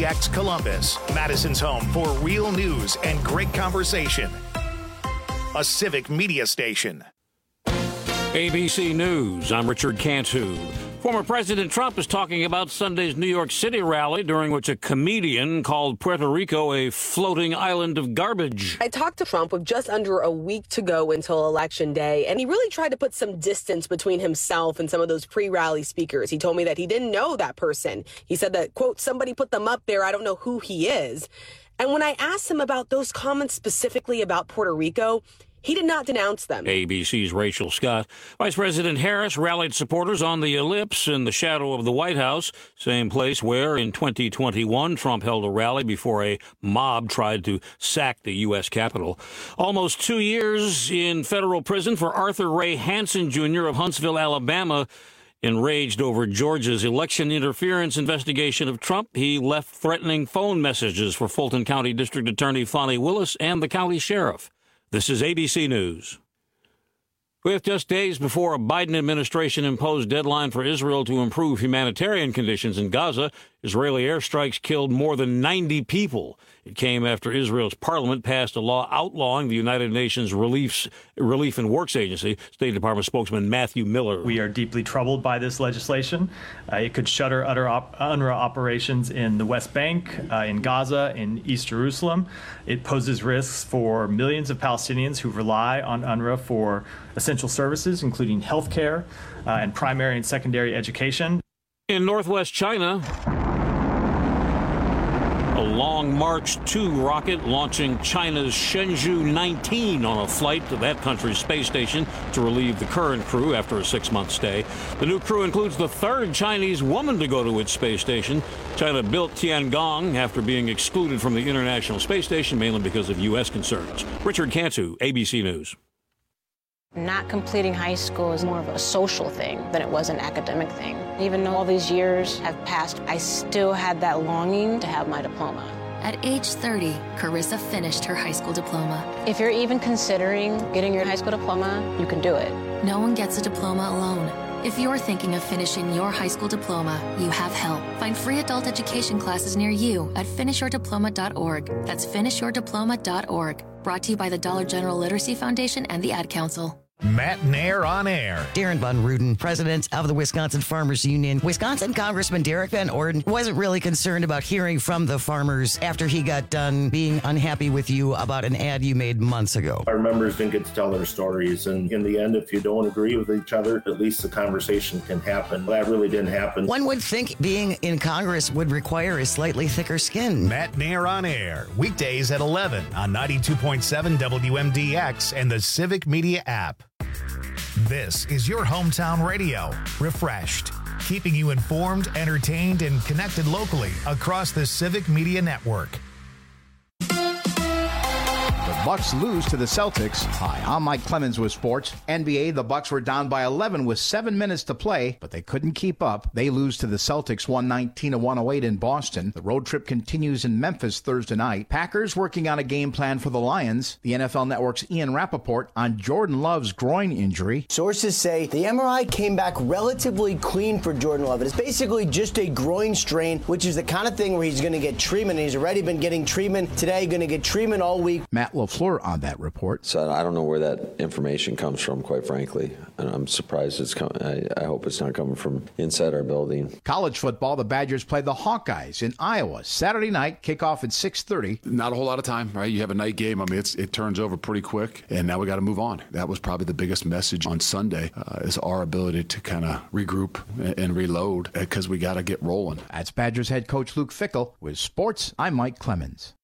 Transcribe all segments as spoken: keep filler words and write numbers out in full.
D X Columbus, Madison's home for real news and great conversation. A Civic Media station. A B C News, I'm Richard Cantu. Former President Trump is talking about Sunday's New York City rally, during which a comedian called Puerto Rico a floating island of garbage. I talked to Trump with just under a week to go until Election Day, and he really tried to put some distance between himself and some of those pre-rally speakers. He told me that he didn't know that person. He said that, quote, somebody put them up there. I don't know who he is. And when I asked him about those comments specifically about Puerto Rico, he did not denounce them. A B C's Rachel Scott. Vice President Harris rallied supporters on the Ellipse in the shadow of the White House, same place where in twenty twenty-one Trump held a rally before a mob tried to sack the U S Capitol. Almost two years in federal prison for Arthur Ray Hansen, Junior of Huntsville, Alabama. Enraged over Georgia's election interference investigation of Trump, he left threatening phone messages for Fulton County District Attorney Fani Willis and the county sheriff. This is A B C News. With just days before a Biden administration imposed deadline for Israel to improve humanitarian conditions in Gaza, Israeli airstrikes killed more than ninety people. It came after Israel's parliament passed a law outlawing the United Nations Relief, Relief and Works Agency. State Department spokesman Matthew Miller. We are deeply troubled by this legislation. Uh, it could shutter UNRWA operations in the West Bank, uh, in Gaza, in East Jerusalem. It poses risks for millions of Palestinians who rely on UNRWA for essential services, including health care uh, and primary and secondary education. In northwest China, a Long March two rocket launching China's Shenzhou nineteen on a flight to that country's space station to relieve the current crew after a six-month stay. The new crew includes the third Chinese woman to go to its space station. China built Tiangong after being excluded from the International Space Station, mainly because of U S concerns. Richard Cantu, A B C News. Not completing high school is more of a social thing than it was an academic thing. Even though all these years have passed, I still had that longing to have my diploma. At age thirty, Carissa finished her high school diploma. If you're even considering getting your high school diploma, you can do it. No one gets a diploma alone. If you're thinking of finishing your high school diploma, you have help. Find free adult education classes near you at finish your diploma dot org. That's finish your diploma dot org. Brought to you by the Dollar General Literacy Foundation and the Ad Council. Matt Nair on air. Darren Von Ruden, president of the Wisconsin Farmers Union. Wisconsin Congressman Derek Van Orden wasn't really concerned about hearing from the farmers after he got done being unhappy with you about an ad you made months ago. Our members didn't get to tell their stories, and in the end, if you don't agree with each other, at least the conversation can happen. That really didn't happen. One would think being in Congress would require a slightly thicker skin. Matt Nair on air, weekdays at eleven on ninety-two point seven W M D X and the Civic Media app. This is your hometown radio, refreshed, keeping you informed, entertained, and connected locally across the Civic Media Network. The Bucks lose to the Celtics. Hi, I'm Mike Clemens with sports. N B A, the Bucks were down by eleven with seven minutes to play, but they couldn't keep up. They lose to the Celtics one nineteen to one oh eight in Boston. The road trip continues in Memphis Thursday night. Packers working on a game plan for the Lions. The N F L Network's Ian Rappaport on Jordan Love's groin injury. Sources say the M R I came back relatively clean for Jordan Love. It's basically just a groin strain, which is the kind of thing where he's going to get treatment. He's already been getting treatment today, going to get treatment all week. Matt LaFleur on that report. So I don't know where that information comes from, quite frankly. And I'm surprised it's coming. I, I hope it's not coming from inside our building. College football, the Badgers play the Hawkeyes in Iowa Saturday night, kickoff at six thirty. Not a whole lot of time, right? You have a night game. I mean, it's, it turns over pretty quick, and now we got to move on. That was probably the biggest message on Sunday uh, is our ability to kind of regroup and, and reload because we got to get rolling. That's Badgers head coach Luke Fickell. With sports, I'm Mike Clemens.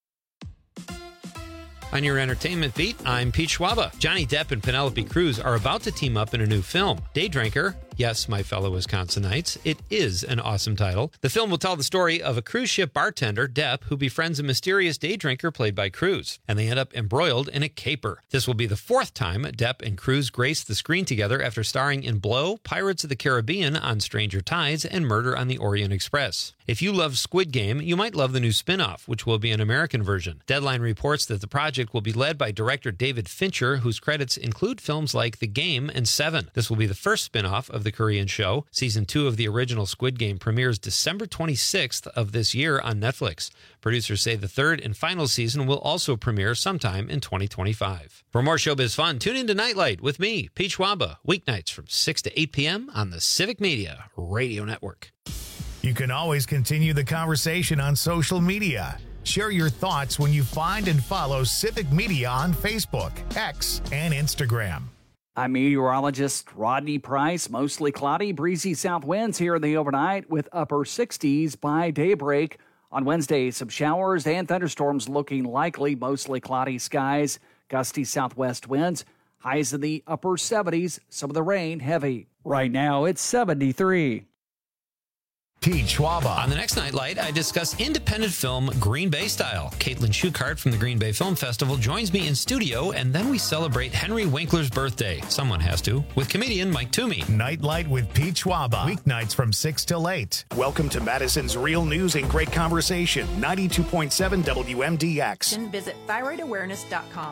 On your entertainment beat, I'm Pete Schwaba. Johnny Depp and Penelope Cruz are about to team up in a new film, Day Drinker. Yes, my fellow Wisconsinites, it is an awesome title. The film will tell the story of a cruise ship bartender, Depp, who befriends a mysterious day drinker played by Cruz, and they end up embroiled in a caper. This will be the fourth time Depp and Cruz grace the screen together after starring in Blow, Pirates of the Caribbean, On Stranger Tides, and Murder on the Orient Express. If you love Squid Game, you might love the new spin-off, which will be an American version. Deadline reports that the project will be led by director David Fincher, whose credits include films like The Game and Seven. This will be the first spin-off of the the Korean show. Season two of the original Squid Game premieres December twenty-sixth of this year on Netflix. Producers say the third and final season will also premiere sometime in twenty twenty-five. For more showbiz fun, tune in to Nightlight with me, Pete Schwaba, weeknights from six to eight p.m. on the Civic Media Radio Network. You can always continue the conversation on social media. Share your thoughts when you find and follow Civic Media on Facebook, X, and Instagram. I'm meteorologist Rodney Price. Mostly cloudy, breezy south winds here in the overnight with upper sixties by daybreak. On Wednesday, some showers and thunderstorms looking likely, mostly cloudy skies, gusty southwest winds, highs in the upper seventies, some of the rain heavy. Right now, it's seventy-three. Pete Schwaba. On the next Nightlight, I discuss independent film Green Bay Style. Caitlin Schuchart from the Green Bay Film Festival joins me in studio, and then we celebrate Henry Winkler's birthday. Someone has to. With comedian Mike Toomey. Nightlight with Pete Schwaba. Weeknights from six till eight. Welcome to Madison's Real News and Great Conversation. ninety-two point seven W M D X. Visit thyroid awareness dot com.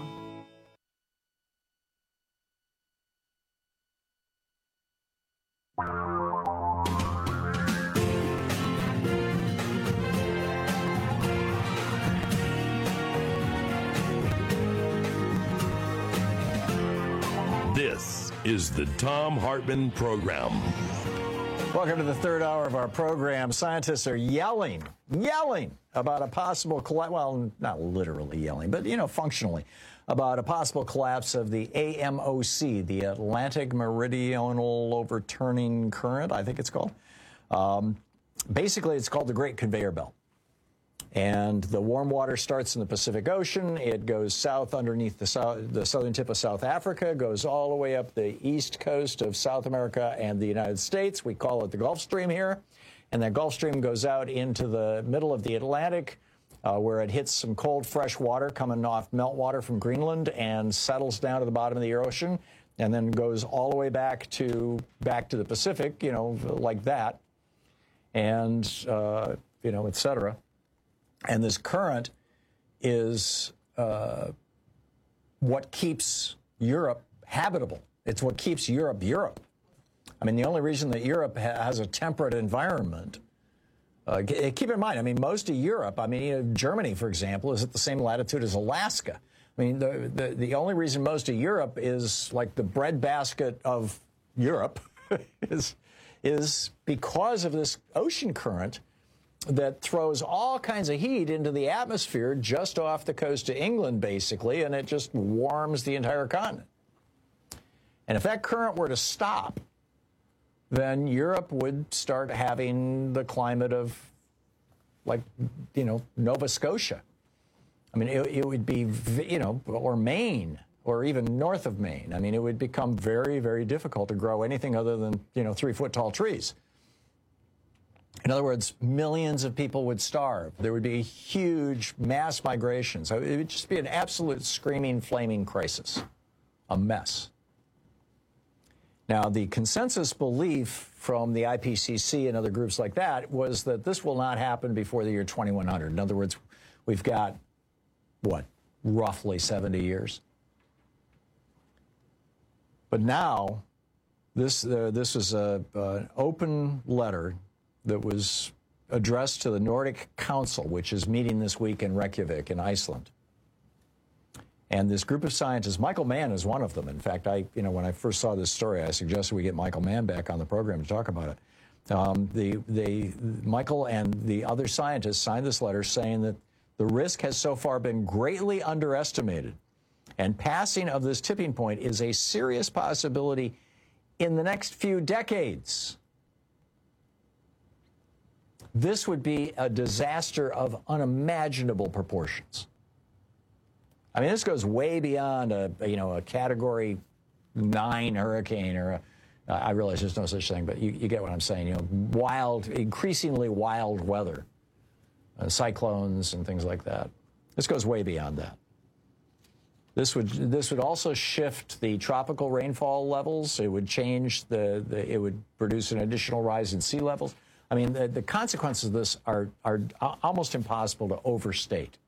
This is the Thom Hartmann Program. Welcome to the third hour of our program. Scientists are yelling, yelling about a possible collapse. Well, not literally yelling, but, you know, functionally, about a possible collapse of the A M O C, the Atlantic Meridional Overturning Current, I think it's called. Um, basically, it's called the Great Conveyor Belt. And the warm water starts in the Pacific Ocean. It goes south underneath the, south, the southern tip of South Africa, goes all the way up the east coast of South America and the United States. We call it the Gulf Stream here. And that Gulf Stream goes out into the middle of the Atlantic, uh, where it hits some cold, fresh water coming off meltwater from Greenland and settles down to the bottom of the ocean, and then goes all the way back to back to the Pacific, you know, like that, and, uh, you know, et cetera. And this current is uh, what keeps Europe habitable. It's what keeps Europe Europe. I mean, the only reason that Europe ha- has a temperate environment, uh, g- keep in mind, I mean, most of Europe, I mean, you know, Germany, for example, is at the same latitude as Alaska. I mean, the, the, the only reason most of Europe is like the breadbasket of Europe is, is because of this ocean current that throws all kinds of heat into the atmosphere just off the coast of England, basically, and it just warms the entire continent. And if that current were to stop, then Europe would start having the climate of, like, you know, Nova Scotia. I mean, it, it would be, you know, or Maine, or even north of Maine. I mean, it would become very, very difficult to grow anything other than, you know, three-foot-tall trees. In other words, millions of people would starve. There would be huge mass migration. So it would just be an absolute screaming, flaming crisis, a mess. Now, the consensus belief from the I P C C and other groups like that was that this will not happen before the year twenty-one hundred. In other words, we've got, what, roughly seventy years. But now, this, uh, this is a, uh, an open letter that was addressed to the Nordic Council, which is meeting this week in Reykjavik in Iceland. And this group of scientists, Michael Mann is one of them. In fact, I, you know, when I first saw this story, I suggested we get Michael Mann back on the program to talk about it. Um, the, they, Michael and the other scientists signed this letter saying that the risk has so far been greatly underestimated, and passing of this tipping point is a serious possibility in the next few decades. This would be a disaster of unimaginable proportions. I mean, this goes way beyond a, you know, a Category nine hurricane or a, I realize there's no such thing, but you, you get what I'm saying. You know, wild, increasingly wild weather, uh, cyclones and things like that. This goes way beyond that. This would this would also shift the tropical rainfall levels. It would change the, the it would produce an additional rise in sea levels. I mean, the, the consequences of this are, are almost impossible to overstate.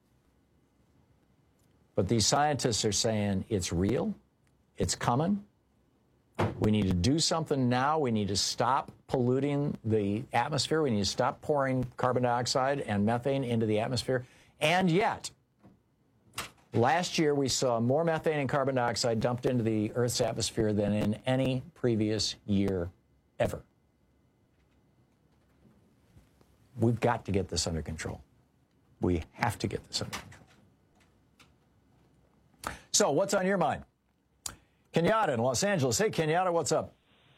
But these scientists are saying it's real, it's coming, We need to do something now. We need to stop polluting the atmosphere. We need to stop pouring carbon dioxide and methane into the atmosphere. And yet, last year we saw more methane and carbon dioxide dumped into the Earth's atmosphere than in any previous year ever. We've got to get this under control. We have to get this under control. So, what's on your mind? Kenyatta in Los Angeles. Hey, Kenyatta, what's up?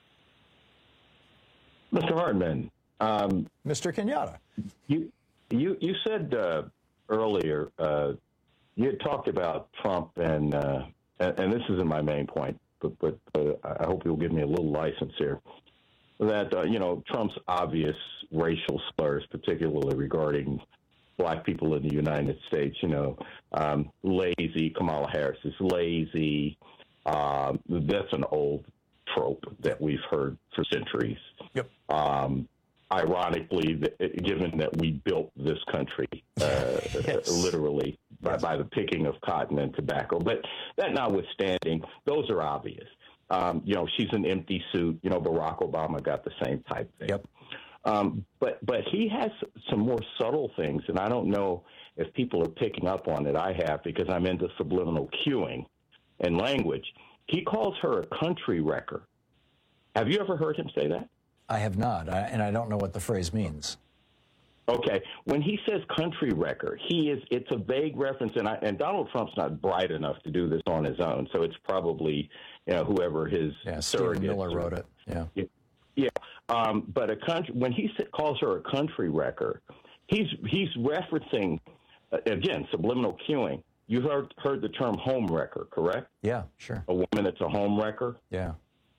Mister Hartman. Um, Mister Kenyatta. You you you said uh, earlier, uh, you had talked about Trump, and, uh, and and this isn't my main point, but, but uh, I hope you'll give me a little license here, that, uh, you know, Trump's obvious racial slurs, particularly regarding black people in the United States, you know, um, lazy, Kamala Harris is lazy. Um, that's an old trope that we've heard for centuries. Yep. Um, ironically, that, given that we built this country uh, yes. literally by, yes. by the picking of cotton and tobacco. But that notwithstanding, those are obvious. Um, you know, she's an empty suit. You know, Barack Obama got the same type thing. Yep. Um, but but he has some more subtle things, and I don't know if people are picking up on it. I have, because I'm into subliminal cueing and language. He calls her a country wrecker. Have you ever heard him say that? I have not, I, and I don't know what the phrase means. Okay. When he says country wrecker, he is, it's a vague reference, and, I, and Donald Trump's not bright enough to do this on his own, so it's probably, you know, whoever his yeah, Stephen Miller wrote it. Yeah. Yeah. yeah. Um, but a country, when he calls her a country wrecker, he's he's referencing, uh, again, subliminal cueing. You heard heard the term home wrecker, correct? Yeah, sure. A woman that's a home wrecker? Yeah.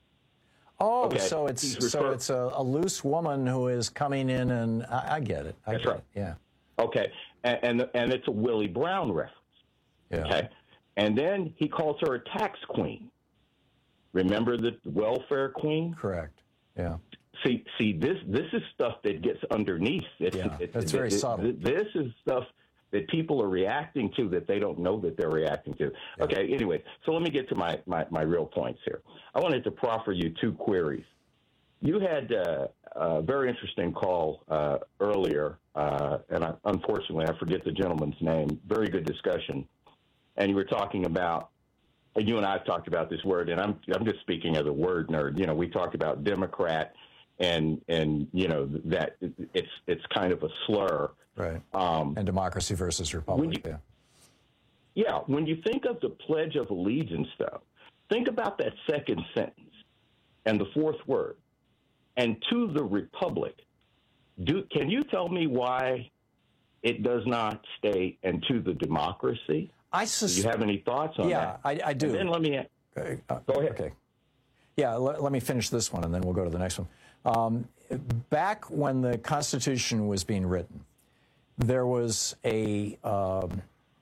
Oh, okay. so it's refer- so it's a, a loose woman who is coming in, and I, I get it. I that's get right. It. Yeah. Okay, and, and and it's a Willie Brown reference. Yeah. Okay, and then he calls her a tax queen. Remember the welfare queen? Correct. Yeah. See, see, this this is stuff that gets underneath. It's, yeah, it's, that's very it, subtle. It, this is stuff that people are reacting to that they don't know that they're reacting to. Yeah. Okay, anyway, so let me get to my, my, my real points here. I wanted to proffer you two queries. You had uh, a very interesting call uh, earlier, uh, and I, unfortunately I forget the gentleman's name. Very good discussion. And you were talking about, and you and I have talked about this word, and I'm I'm just speaking as a word nerd. You know, we talked about Democrat, and and you know that it's it's kind of a slur. Right. Um, and democracy versus republic. You, yeah. Yeah. When you think of the Pledge of Allegiance, though, think about that second sentence and the fourth word, and to the republic. Do can you tell me why it does not state and to the democracy? I sus- do you have any thoughts on yeah, that? Yeah, I, I do. And then let me uh, go ahead. Okay. Yeah, let, let me finish this one, and then we'll go to the next one. Um, back when the Constitution was being written, there was a um,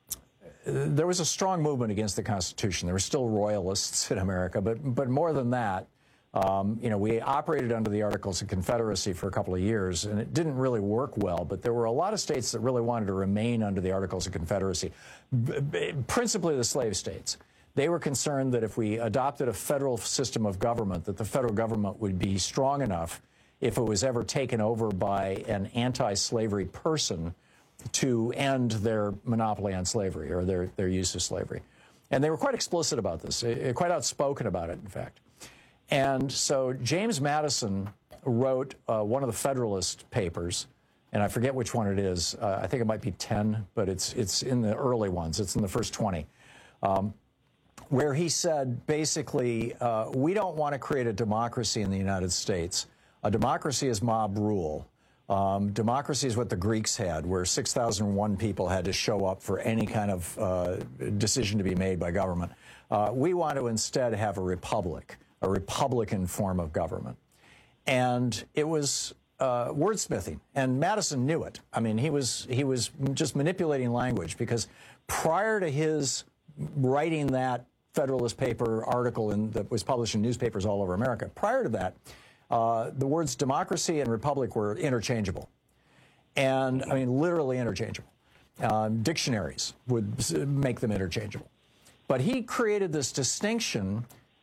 there was a strong movement against the Constitution. There were still royalists in America, but but more than that, um, you know, we operated under the Articles of Confederacy for a couple of years, and it didn't really work well. But there were a lot of states that really wanted to remain under the Articles of Confederacy, b- b- principally the slave states. They were concerned that if we adopted a federal system of government, that the federal government would be strong enough if it was ever taken over by an anti-slavery person to end their monopoly on slavery or their, their use of slavery. And they were quite explicit about this, quite outspoken about it, in fact. And so James Madison wrote uh, one of the Federalist Papers, and I forget which one it is. Uh, I think it might be ten, but it's, it's in the early ones. It's in the first twenty. Um, where he said, basically, uh, we don't want to create a democracy in the United States. A democracy is mob rule. Um, democracy is what the Greeks had, where six thousand one people had to show up for any kind of uh, decision to be made by government. Uh, we want to instead have a republic, a republican form of government. And it was uh, wordsmithing, and Madison knew it. I mean, he was, he was just manipulating language, because prior to his writing that Federalist paper article in, that was published in newspapers all over America, prior to that, uh, the words democracy and republic were interchangeable. And, I mean, literally interchangeable. Um, dictionaries would make them interchangeable. But he created this distinction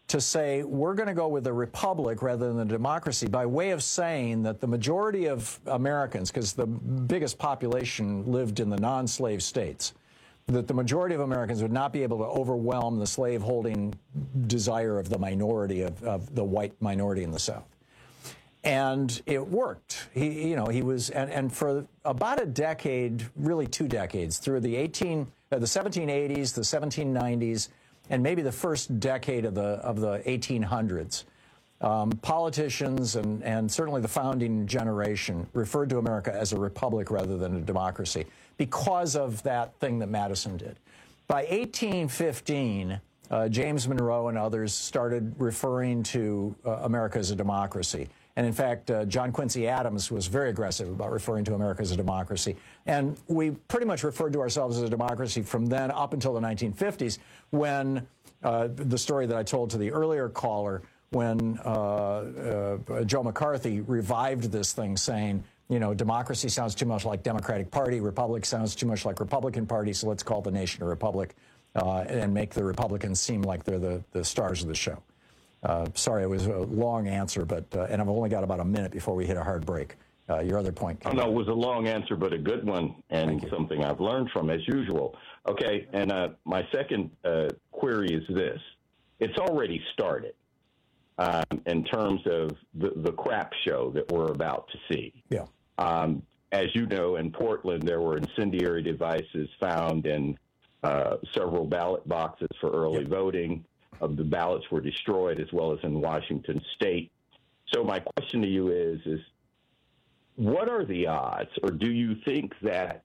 to say we're going to go with a republic rather than a democracy by way of saying that the majority of Americans, because the biggest population lived in the non-slave states, that the majority of Americans would not be able to overwhelm the slave-holding desire of the minority, of, of the white minority in the South. And it worked. He, you know, he was, and, and for about a decade, really two decades, through the eighteen, uh, the seventeen eighties, the seventeen nineties, and maybe the first decade of the of the eighteen hundreds, um, politicians and and certainly the founding generation referred to America as a republic rather than a democracy because of that thing that Madison did. By eighteen fifteen, uh, James Monroe and others started referring to uh, America as a democracy. And in fact, uh, John Quincy Adams was very aggressive about referring to America as a democracy. And we pretty much referred to ourselves as a democracy from then up until the nineteen fifties, when uh, the story that I told to the earlier caller, when uh, uh, Joe McCarthy revived this thing saying, you know, democracy sounds too much like Democratic Party, Republic sounds too much like Republican Party, so let's call the nation a republic uh, and make the Republicans seem like they're the, the stars of the show. Uh, sorry, it was a long answer, but uh, and I've only got about a minute before we hit a hard break. Uh, your other point. Oh, no, it was a long answer, but a good one, and something I've learned from, as usual. Okay, and uh, my second uh, query is this. It's already started um, in terms of the, the crap show that we're about to see. Yeah. Um, as you know, in Portland, there were incendiary devices found in uh, several ballot boxes for early yep. voting. Of the ballots were destroyed, as well as in Washington State. So my question to you is, is what are the odds, or do you think that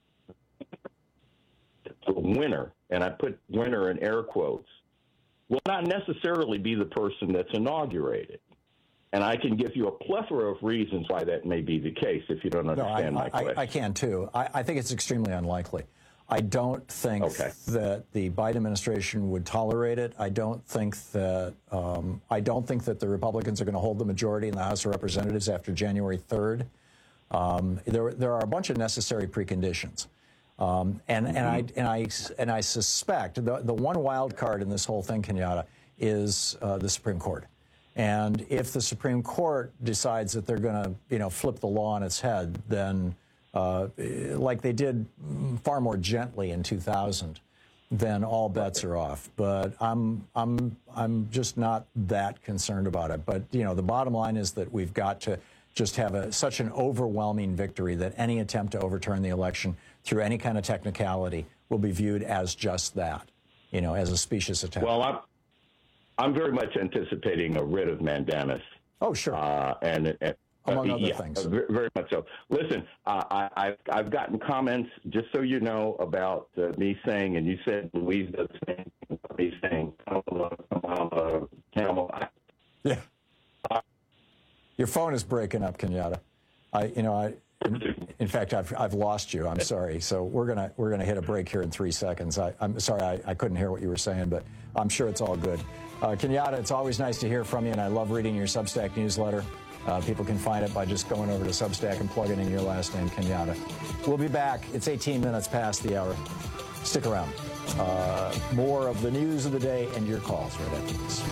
the winner, and I put winner in air quotes, will not necessarily be the person that's inaugurated? And I can give you a plethora of reasons why that may be the case if you don't understand no, I, my question. I, I can, too. I, I think it's extremely unlikely. I don't think okay. that the Biden administration would tolerate it. I don't think that um, I don't think that the Republicans are going to hold the majority in the House of Representatives after January third. Um, there, there are a bunch of necessary preconditions, um, and mm-hmm. and I and I and I suspect the the one wild card in this whole thing, Kenyatta, is uh, the Supreme Court. And if the Supreme Court decides that they're going to, you know, flip the law on its head, then Uh, like they did far more gently in two thousand, then all bets are off. But I'm I'm I'm just not that concerned about it. But you know, the bottom line is that we've got to just have a, such an overwhelming victory that any attempt to overturn the election through any kind of technicality will be viewed as just that, you know, as a specious attempt. Well, I'm I'm very much anticipating a writ of mandamus. Oh, sure. Uh, and. and Among uh, other yeah, things. Very much so. Listen, uh, I, I've, I've gotten comments, just so you know, about uh, me saying, and you said Louise does the same thing, me saying, Kamala, Kamala, Kamala. Yeah. Uh, Your phone is breaking up, Kenyatta. I, you know, I, in, in fact, I've, I've lost you. I'm sorry. So we're gonna we're gonna hit a break here in three seconds. I, I'm sorry, I, I couldn't hear what you were saying, but I'm sure it's all good. Uh, Kenyatta, it's always nice to hear from you, and I love reading your Substack newsletter. Uh, people can find it by just going over to Substack and plugging in your last name, Kenyatta. We'll be back. It's eighteen minutes past the hour. Stick around. Uh, more of the news of the day and your calls right after this.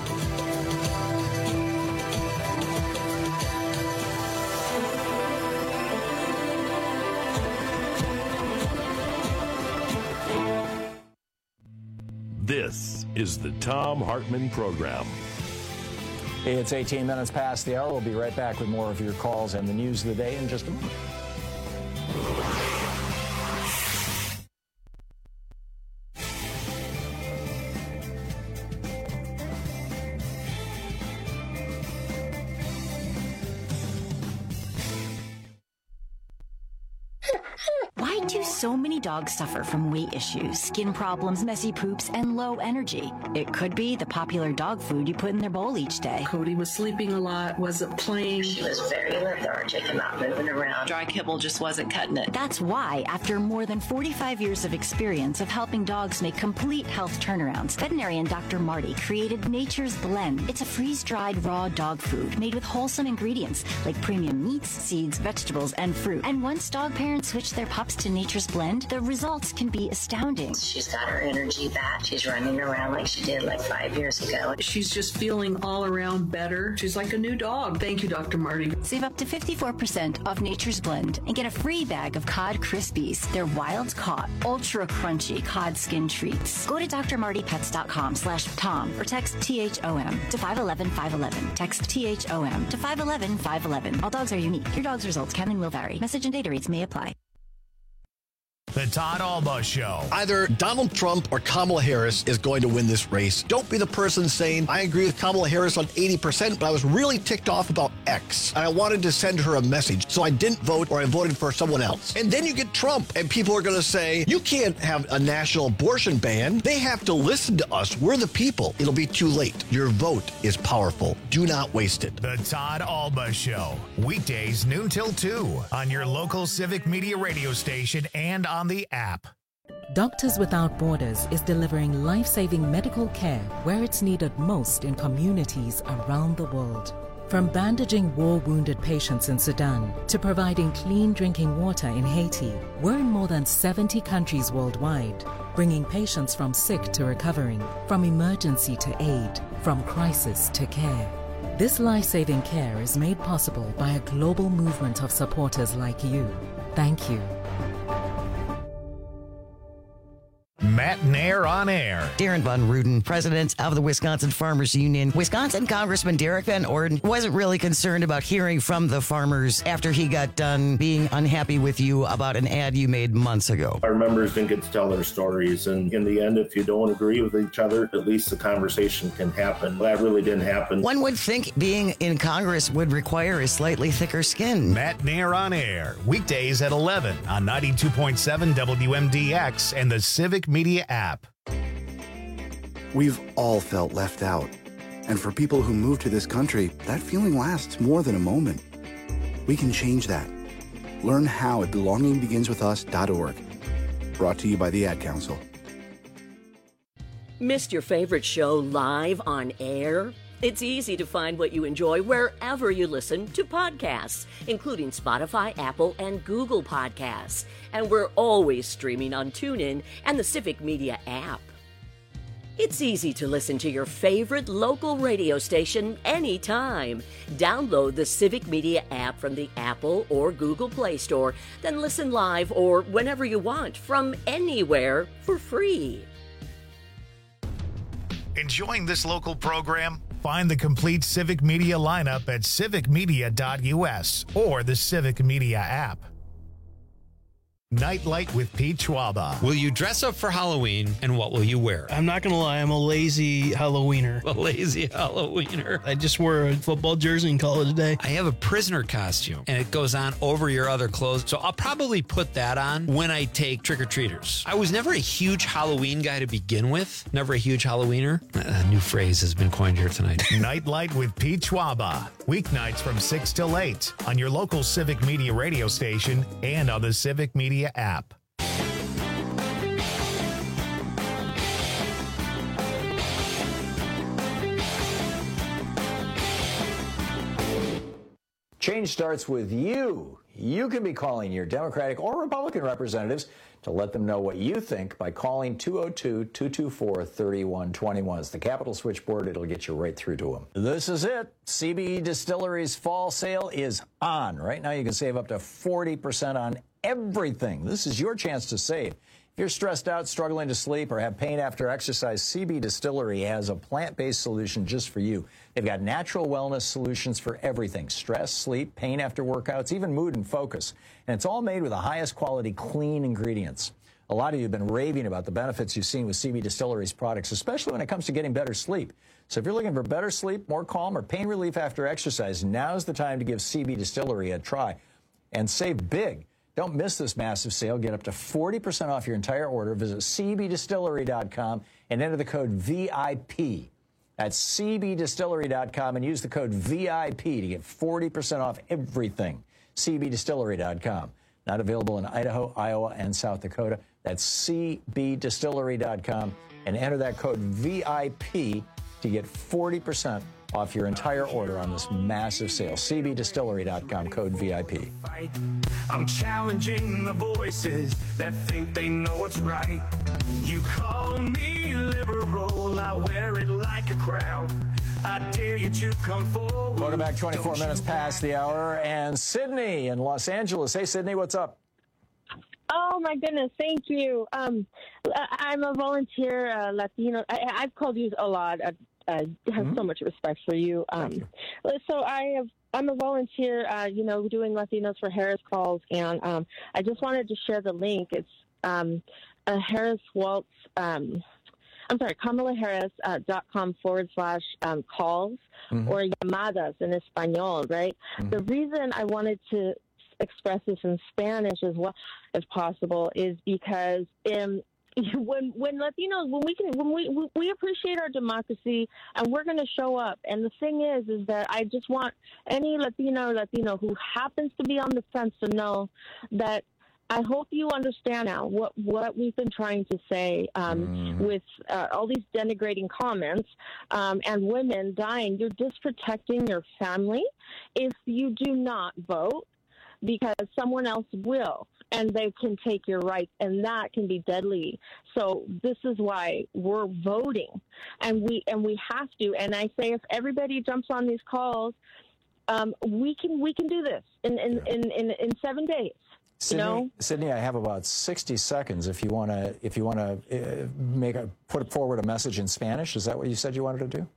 This is the Thom Hartmann Program. Hey, it's eighteen minutes past the hour. We'll be right back with more of your calls and the news of the day in just a moment. Why do so many dogs suffer from weight issues, skin problems, messy poops, and low energy? It could be the popular dog food you put in their bowl each day. Cody was sleeping a lot, wasn't playing. She was very lethargic and not moving around. Dry kibble just wasn't cutting it. That's why, after more than forty-five years of experience of helping dogs make complete health turnarounds, veterinarian Doctor Marty created Nature's Blend. It's a freeze-dried raw dog food made with wholesome ingredients like premium meats, seeds, vegetables, and fruit. And once dog parents switch their pups to Nature's Blend, the results can be astounding. She's got her energy back. She's running around like she did like five years ago. She's just feeling all around better. She's like a new dog. Thank you, Doctor Marty. Save up to fifty-four percent off Nature's Blend and get a free bag of Cod Krispies. They're wild caught, ultra crunchy cod skin treats. Go to d r marty pets dot com slash Tom or text T H O M to five one one five one one. Text T H O M to five one one five one one. All dogs are unique. Your dog's results can and will vary. Message and data rates may apply. The Todd Alba Show. Either Donald Trump or Kamala Harris is going to win this race. Don't be the person saying, I agree with Kamala Harris on eighty percent, but I was really ticked off about X. And I wanted to send her a message, so I didn't vote or I voted for someone else. And then you get Trump, and people are going to say, you can't have a national abortion ban. They have to listen to us. We're the people. It'll be too late. Your vote is powerful. Do not waste it. The Todd Alba Show. Weekdays noon till two on your local Civic Media radio station and on the app. Doctors Without Borders is delivering life-saving medical care where it's needed most in communities around the world. From bandaging war-wounded patients in Sudan to providing clean drinking water in Haiti, we're in more than seventy countries worldwide, bringing patients from sick to recovering, from emergency to aid, from crisis to care. This life-saving care is made possible by a global movement of supporters like you. Thank you. Matt Nair on air. Darren Von Ruden, president of the Wisconsin Farmers Union. Wisconsin Congressman Derek Van Orden wasn't really concerned about hearing from the farmers after he got done being unhappy with you about an ad you made months ago. Our members didn't get to tell their stories, and in the end, if you don't agree with each other, at least the conversation can happen. That really didn't happen. One would think being in Congress would require a slightly thicker skin. Matt Nair on air, weekdays at eleven on ninety-two point seven W M D X and the Civic Media app. We've all felt left out. And for people who move to this country, that feeling lasts more than a moment. We can change that. Learn how at belonging begins with us dot org. Brought to you by the Ad Council. Missed your favorite show live on air? It's easy to find what you enjoy wherever you listen to podcasts, including Spotify, Apple, and Google Podcasts. And we're always streaming on TuneIn and the Civic Media app. It's easy to listen to your favorite local radio station anytime. Download the Civic Media app from the Apple or Google Play Store, then listen live or whenever you want from anywhere for free. Enjoying this local program? Find the complete Civic Media lineup at civic media dot U S or the Civic Media app. Nightlight with Pete Schwaba. Will you dress up for Halloween, and what will you wear? I'm not going to lie, I'm a lazy Halloweener. A lazy Halloweener. I just wore a football jersey in college today. I have a prisoner costume, and it goes on over your other clothes, so I'll probably put that on when I take trick-or-treaters. I was never a huge Halloween guy to begin with. Never a huge Halloweener. A new phrase has been coined here tonight. Nightlight with Pete Schwaba. Weeknights from six till eight on your local Civic Media radio station and on the Civic Media app. Change starts with you. You can be calling your Democratic or Republican representatives to let them know what you think by calling two oh two, two two four, three one two one. It's the Capital Switchboard. It'll get you right through to them. This is it. C B Distillery's fall sale is on. Right now you can save up to forty percent on everything. This is your chance to save. If you're stressed out, struggling to sleep, or have pain after exercise, C B Distillery has a plant-based solution just for you. They've got natural wellness solutions for everything: stress, sleep, pain after workouts, even mood and focus. And it's all made with the highest quality, clean ingredients. A lot of you have been raving about the benefits you've seen with C B Distillery's products, especially when it comes to getting better sleep. So if you're looking for better sleep, more calm, or pain relief after exercise, now's the time to give C B Distillery a try and save big. Don't miss this massive sale. Get up to forty percent off your entire order. Visit c b distillery dot com and enter the code V I P. That's c b distillery dot com and use the code V I P to get forty percent off everything. c b distillery dot com. Not available in Idaho, Iowa, and South Dakota. That's c b distillery dot com and enter that code V I P to get forty percent off your entire order on this massive sale. C B distillery dot com, code V I P. I'm challenging the voices that think they know what's right. You call me liberal, I wear it like a crown. I dare you to come forward. Welcome back, twenty-four minutes past the hour. And Sydney in Los Angeles. Hey, Sydney, what's up? Oh, my goodness. Thank you. Um, I'm a volunteer uh, Latino. I, I've called you a lot. I, I have mm-hmm. so much respect for you. Um, you. So I have, I'm a volunteer, uh, you know, doing Latinos for Harris calls. And um, I just wanted to share the link. It's um, a Harris Waltz, um, I'm sorry, Kamala Harris uh, dot com forward slash um, calls mm-hmm. or llamadas in Espanol, right? Mm-hmm. The reason I wanted to express this in Spanish as well as possible is because um, when when Latinos when we can when we we appreciate our democracy and we're going to show up. And the thing is, is that I just want any Latino or Latino who happens to be on the fence to know that I hope you understand now what, what we've been trying to say um, mm. with uh, all these denigrating comments um, and women dying. You're just protecting your family if you do not vote, because someone else will, and they can take your rights, and that can be deadly. So this is why we're voting, and we and we have to. And I say, if everybody jumps on these calls, um, we can we can do this in in, yeah. in, in, in seven days. Sydney, you know? Sydney, I have about sixty seconds. If you want to, if you want to uh, make a put forward a message in Spanish, is that what you said you wanted to do?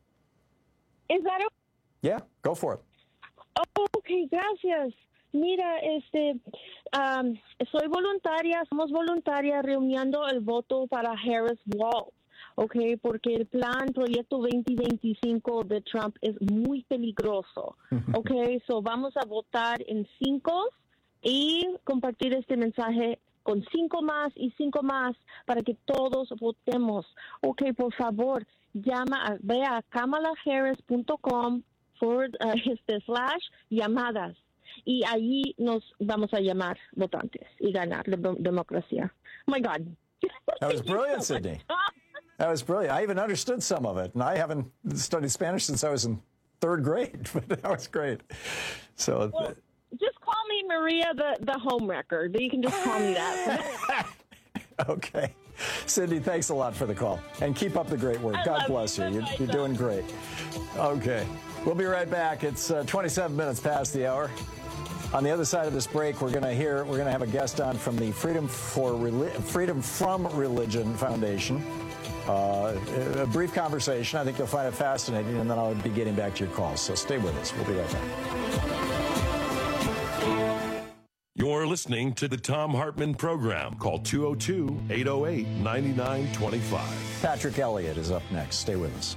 Is that okay? Yeah, go for it. Oh, okay, gracias. Mira, este, um, soy voluntaria, somos voluntarias reuniendo el voto para Harris Waltz, okay, porque el plan Proyecto veinte veinticinco de Trump es muy peligroso, okay, so vamos a votar en cinco y compartir este mensaje con cinco más y cinco más para que todos votemos. Okay, por favor, llama, a, ve a kamala harris punto com forward uh, este slash llamadas. Y allí nos vamos a llamar votantes y ganar la democracia. Oh my God. That was brilliant, so Sydney. That was brilliant. I even understood some of it, and I haven't studied Spanish since I was in third grade, but that was great. So, well, just call me Maria the, the home wrecker. You can just call me that. Okay. Sydney, thanks a lot for the call. And keep up the great work. I God bless you. You're, you're doing great. Okay. We'll be right back. It's uh, twenty-seven minutes past the hour. On the other side of this break, we're going to hear, we're going to have a guest on from the Freedom for Reli- Freedom from Religion Foundation. Uh, a brief conversation. I think you'll find it fascinating, and then I'll be getting back to your calls. So stay with us. We'll be right back. You're listening to the Thom Hartmann Program. Call two oh two, eight oh eight, nine nine two five. Patrick Elliott is up next. Stay with us.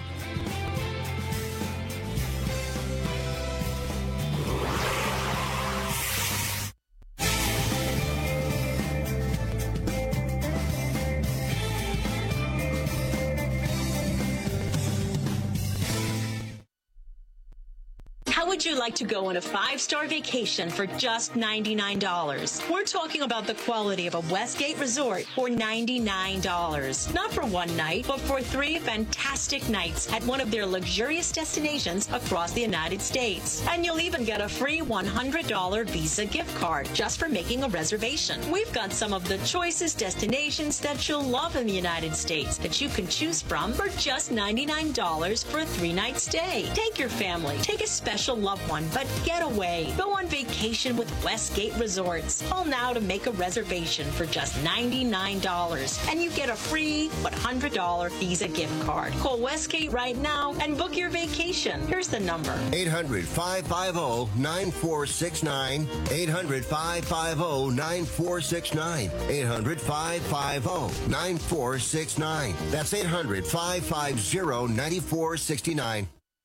Would you like to go on a five-star vacation for just ninety-nine dollars? We're talking about the quality of a Westgate resort for ninety-nine dollars. Not for one night, but for three fantastic nights at one of their luxurious destinations across the United States. And you'll even get a free one hundred dollars Visa gift card just for making a reservation. We've got some of the choicest destinations that you'll love in the United States that you can choose from for just ninety-nine dollars for a three-night stay. Take your family. Take a special loved one, but get away. Go on vacation with Westgate Resorts. Call now to make a reservation for just ninety-nine dollars, and you get a free one hundred dollars Visa gift card. Call Westgate right now and book your vacation. Here's the number. eight hundred, five five zero, nine four six nine. eight hundred, five five zero, nine four six nine. eight hundred, five five zero, nine four six nine. That's eight hundred, five five zero, nine four six nine.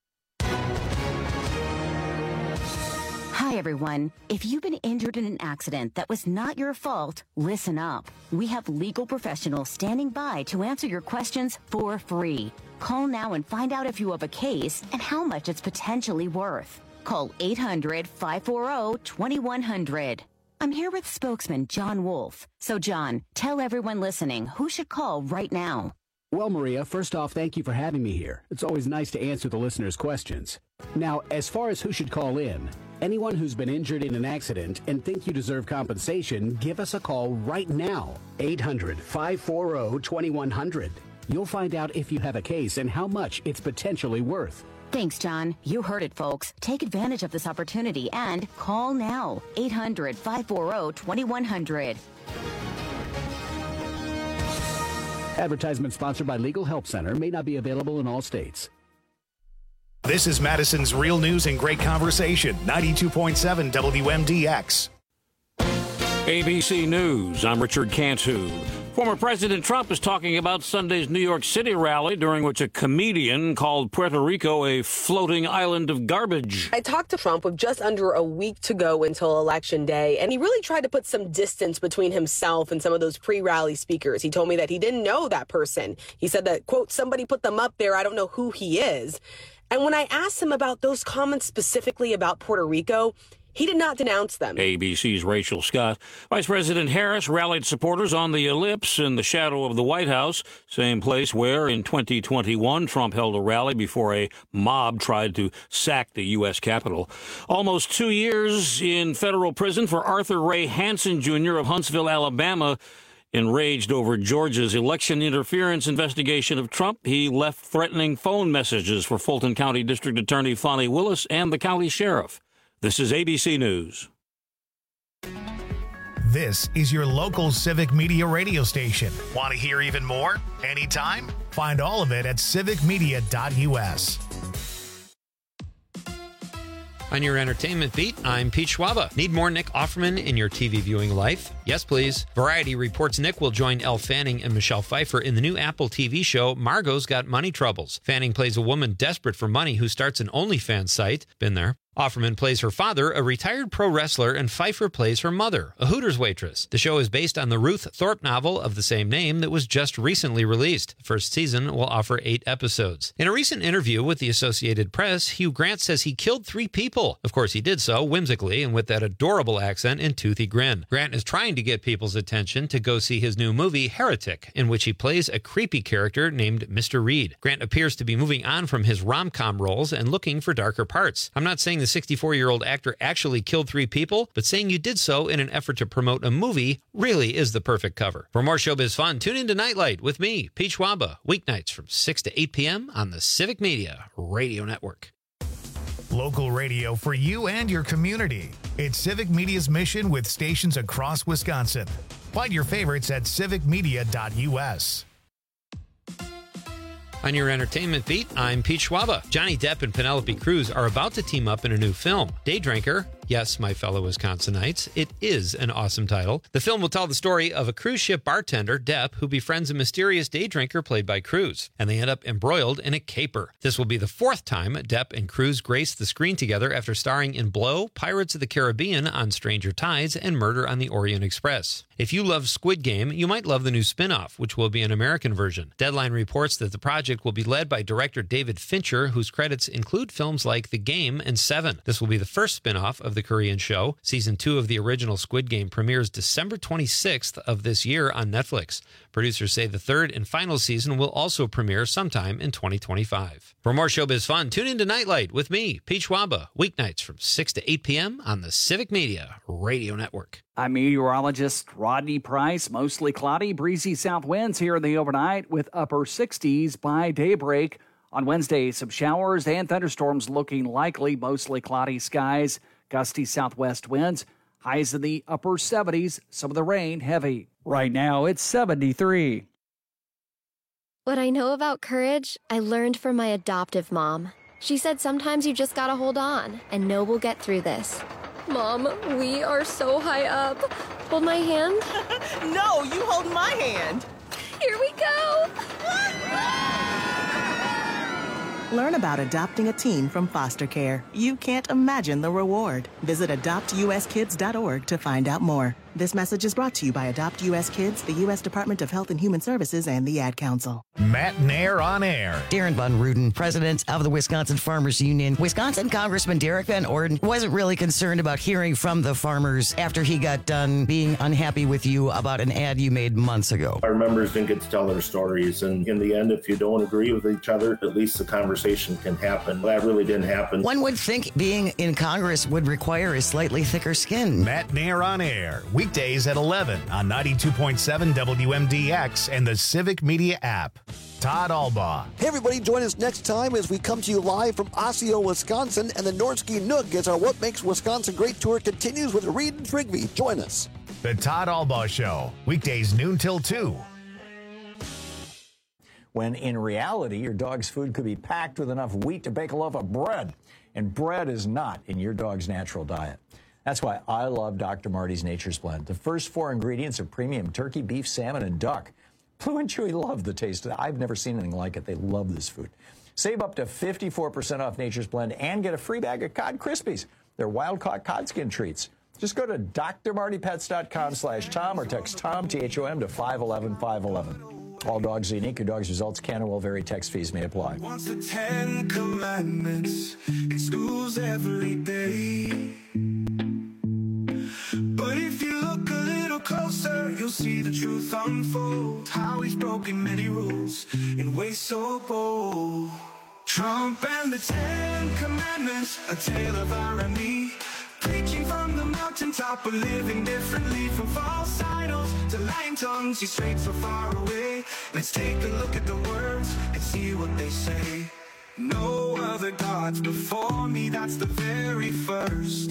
Hi, everyone. If you've been injured in an accident that was not your fault, listen up. We have legal professionals standing by to answer your questions for free. Call now and find out if you have a case and how much it's potentially worth. Call eight hundred, five four zero, two one zero zero. I'm here with spokesman John Wolf. So, John, tell everyone listening who should call right now. Well, Maria, first off, thank you for having me here. It's always nice to answer the listeners' questions. Now, as far as who should call in, anyone who's been injured in an accident and think you deserve compensation, give us a call right now. eight hundred, five four zero, two one zero zero. You'll find out if you have a case and how much it's potentially worth. Thanks, John. You heard it, folks. Take advantage of this opportunity and call now. eight hundred, five four zero, two one zero zero. Advertisement sponsored by Legal Help Center. May not be available in all states. This is Madison's Real News and Great Conversation, ninety-two point seven W M D X. A B C News, I'm Richard Cantu. Former President Trump is talking about Sunday's New York City rally, during which a comedian called Puerto Rico a floating island of garbage. I talked to Trump with just under a week to go until Election Day, and he really tried to put some distance between himself and some of those pre-rally speakers. He told me that he didn't know that person. He said that, quote, somebody put them up there. I don't know who he is. And when I asked him about those comments specifically about Puerto Rico, he did not denounce them. A B C's Rachel Scott. Vice President Harris rallied supporters on the Ellipse in the shadow of the White House, same place where in twenty twenty-one Trump held a rally before a mob tried to sack the U S Capitol. Almost two years in federal prison for Arthur Ray Hansen, Junior of Huntsville, Alabama. Enraged over Georgia's election interference investigation of Trump, he left threatening phone messages for Fulton County District Attorney Fonnie Willis and the county sheriff. This is A B C News. This is your local Civic Media radio station. Want to hear even more? Anytime? Find all of it at civic media dot U S. On your entertainment beat, I'm Pete Schwaba. Need more Nick Offerman in your T V viewing life? Yes, please. Variety reports Nick will join Elle Fanning and Michelle Pfeiffer in the new Apple T V show Margot's Got Money Troubles. Fanning plays a woman desperate for money who starts an OnlyFans site. Been there. Offerman plays her father, a retired pro wrestler, and Pfeiffer plays her mother, a Hooters waitress. The show is based on the Ruth Thorpe novel of the same name that was just recently released. The first season will offer eight episodes. In a recent interview with the Associated Press, Hugh Grant says he killed three people. Of course, he did so whimsically and with that adorable accent and toothy grin. Grant is trying to get people's attention to go see his new movie, Heretic, in which he plays a creepy character named Mister Reed. Grant appears to be moving on from his rom-com roles and looking for darker parts. I'm not saying the sixty-four-year-old actor actually killed three people, but saying you did so in an effort to promote a movie really is the perfect cover. For more showbiz fun, tune in to Nightlight with me, Pete Schwaba, weeknights from six to eight p.m. on the Civic Media Radio Network. Local radio for you and your community. It's Civic Media's mission with stations across Wisconsin. Find your favorites at civic media dot U S. On your entertainment beat, I'm Pete Schwaba. Johnny Depp and Penelope Cruz are about to team up in a new film, Day Drinker. Yes, my fellow Wisconsinites, it is an awesome title. The film will tell the story of a cruise ship bartender, Depp, who befriends a mysterious day drinker played by Cruz, and they end up embroiled in a caper. This will be the fourth time Depp and Cruz grace the screen together after starring in Blow, Pirates of the Caribbean on Stranger Tides, and Murder on the Orient Express. If you love Squid Game, you might love the new spin-off, which will be an American version. Deadline reports that the project will be led by director David Fincher, whose credits include films like The Game and Seven. This will be the first spin-off of the Korean show. Season two of the original Squid Game premieres December twenty-sixth of this year on Netflix. Producers say the third and final season will also premiere sometime in twenty twenty-five. For more showbiz fun, tune in to Nightlight with me, Pete Schwaba, weeknights from six to eight p.m. on the Civic Media Radio Network. I'm meteorologist Rodney Price. Mostly cloudy, breezy south winds here in the overnight with upper sixties by daybreak. On Wednesday, some showers and thunderstorms looking likely, mostly cloudy skies, gusty southwest winds, highs in the upper seventies, some of the rain heavy. Right now, it's seventy-three. What I know about courage, I learned from my adoptive mom. She said sometimes you just gotta hold on and know we'll get through this. Mom, we are so high up. Hold my hand. No, you hold my hand. Here we go. Learn about adopting a teen from foster care. You can't imagine the reward. Visit adopt u s kids dot org to find out more. This message is brought to you by Adopt U S Kids, the U S Department of Health and Human Services, and the Ad Council. Matt Nair on air. Darren Von Ruden, president of the Wisconsin Farmers Union. Wisconsin Congressman Derek Van Orden wasn't really concerned about hearing from the farmers after he got done being unhappy with you about an ad you made months ago. Our members didn't get to tell their stories, and in the end, if you don't agree with each other, at least the conversation can happen. That really didn't happen. One would think being in Congress would require a slightly thicker skin. Matt Nair on air, weekdays at eleven on ninety-two point seven W M D X and the Civic Media app. Todd Albaugh. Hey everybody, join us next time as we come to you live from Osseo, Wisconsin, and the Nordsky Nook as our What Makes Wisconsin Great tour continues with Reed and Trigby. Join us. The Todd Albaugh Show, weekdays noon till two. When in reality, your dog's food could be packed with enough wheat to bake a loaf of bread, and bread is not in your dog's natural diet. That's why I love Doctor Marty's Nature's Blend. The first four ingredients are premium turkey, beef, salmon, and duck. Blue and Chewy love the taste of it. I've never seen anything like it. They love this food. Save up to fifty-four percent off Nature's Blend and get a free bag of Cod Krispies. They're wild-caught cod skin treats. Just go to d r marty pets dot com slash Tom or text Tom, T H O M, to five one one five one one. All dogs are unique. Your dog's results can and will vary. Text fees may apply. Wants the Ten Commandments in schools every day. But if you look a little closer, you'll see the truth unfold. How he's broken many rules in ways so bold. Trump and the Ten Commandments, a tale of irony. Preaching from the mountaintop, but living differently. From false idols to lying tongues, he's straight so far away. Let's take a look at the words and see what they say. No other gods before me, that's the very first.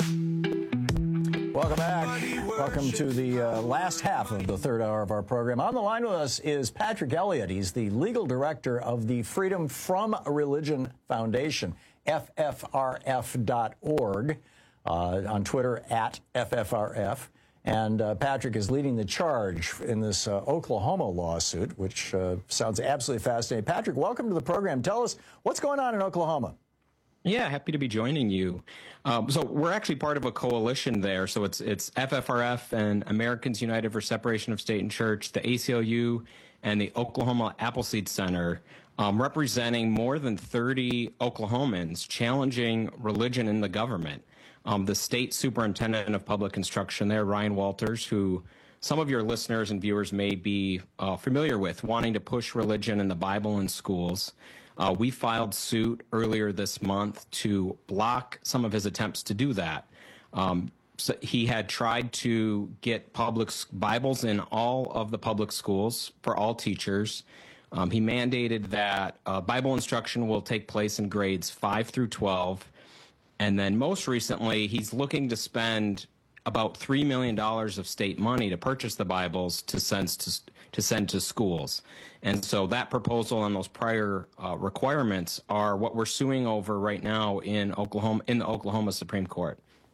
Welcome back. Welcome to the uh, last half of the third hour of our program. On the line with us is Patrick Elliott. He's the legal director of the Freedom From Religion Foundation, F F R F dot org, uh, on Twitter at F F R F. And uh, Patrick is leading the charge in this uh, Oklahoma lawsuit, which uh, sounds absolutely fascinating. Patrick, welcome to the program. Tell us what's going on in Oklahoma. Yeah, happy to be joining you. Um, so we're actually part of a coalition there. So it's it's F F R F and Americans United for Separation of State and Church, the A C L U, and the Oklahoma Appleseed Center, um, representing more than thirty Oklahomans challenging religion in the government. Um, the state superintendent of public instruction there, Ryan Walters, who some of your listeners and viewers may be uh, familiar with, wanting to push religion and the Bible in schools. Uh, we filed suit earlier this month to block some of his attempts to do that. Um, so he had tried to get public Bibles in all of the public schools for all teachers. Um, he mandated that uh, Bible instruction will take place in grades five through twelve. And then most recently, he's looking to spend about three million dollars of state money to purchase the Bibles to send to, to send to schools. And so that proposal and those prior uh, requirements are what we're suing over right now in Oklahoma, in the Oklahoma Supreme Court.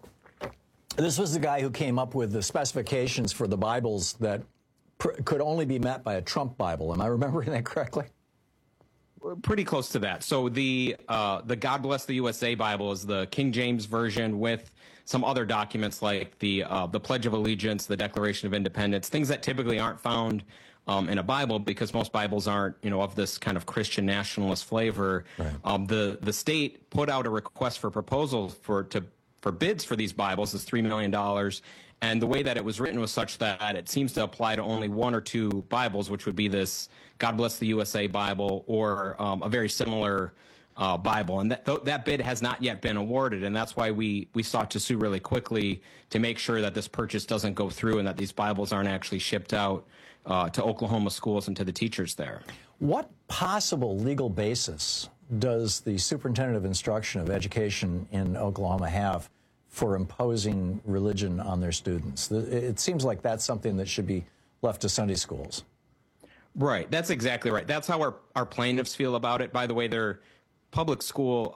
This was the guy who came up with the specifications for the Bibles that pr could only be met by a Trump Bible. Am I remembering that correctly? Pretty close to that. So the uh, the God Bless the U S A Bible is the King James version with some other documents like the uh, the Pledge of Allegiance, the Declaration of Independence, things that typically aren't found um, in a Bible because most Bibles aren't, you know, of this kind of Christian nationalist flavor. Right. Um, the the state put out a request for proposal for to for bids for these Bibles is three million dollars. And the way that it was written was such that it seems to apply to only one or two Bibles, which would be this God Bless the U S A Bible or um, a very similar uh, Bible. And that, th that bid has not yet been awarded. And that's why we, we sought to sue really quickly to make sure that this purchase doesn't go through and that these Bibles aren't actually shipped out uh, to Oklahoma schools and to the teachers there. What possible legal basis does the Superintendent of Instruction of Education in Oklahoma have for imposing religion on their students? It seems like that's something that should be left to Sunday schools. Right. That's exactly right. That's how our, our plaintiffs feel about it. By the way, their public school um,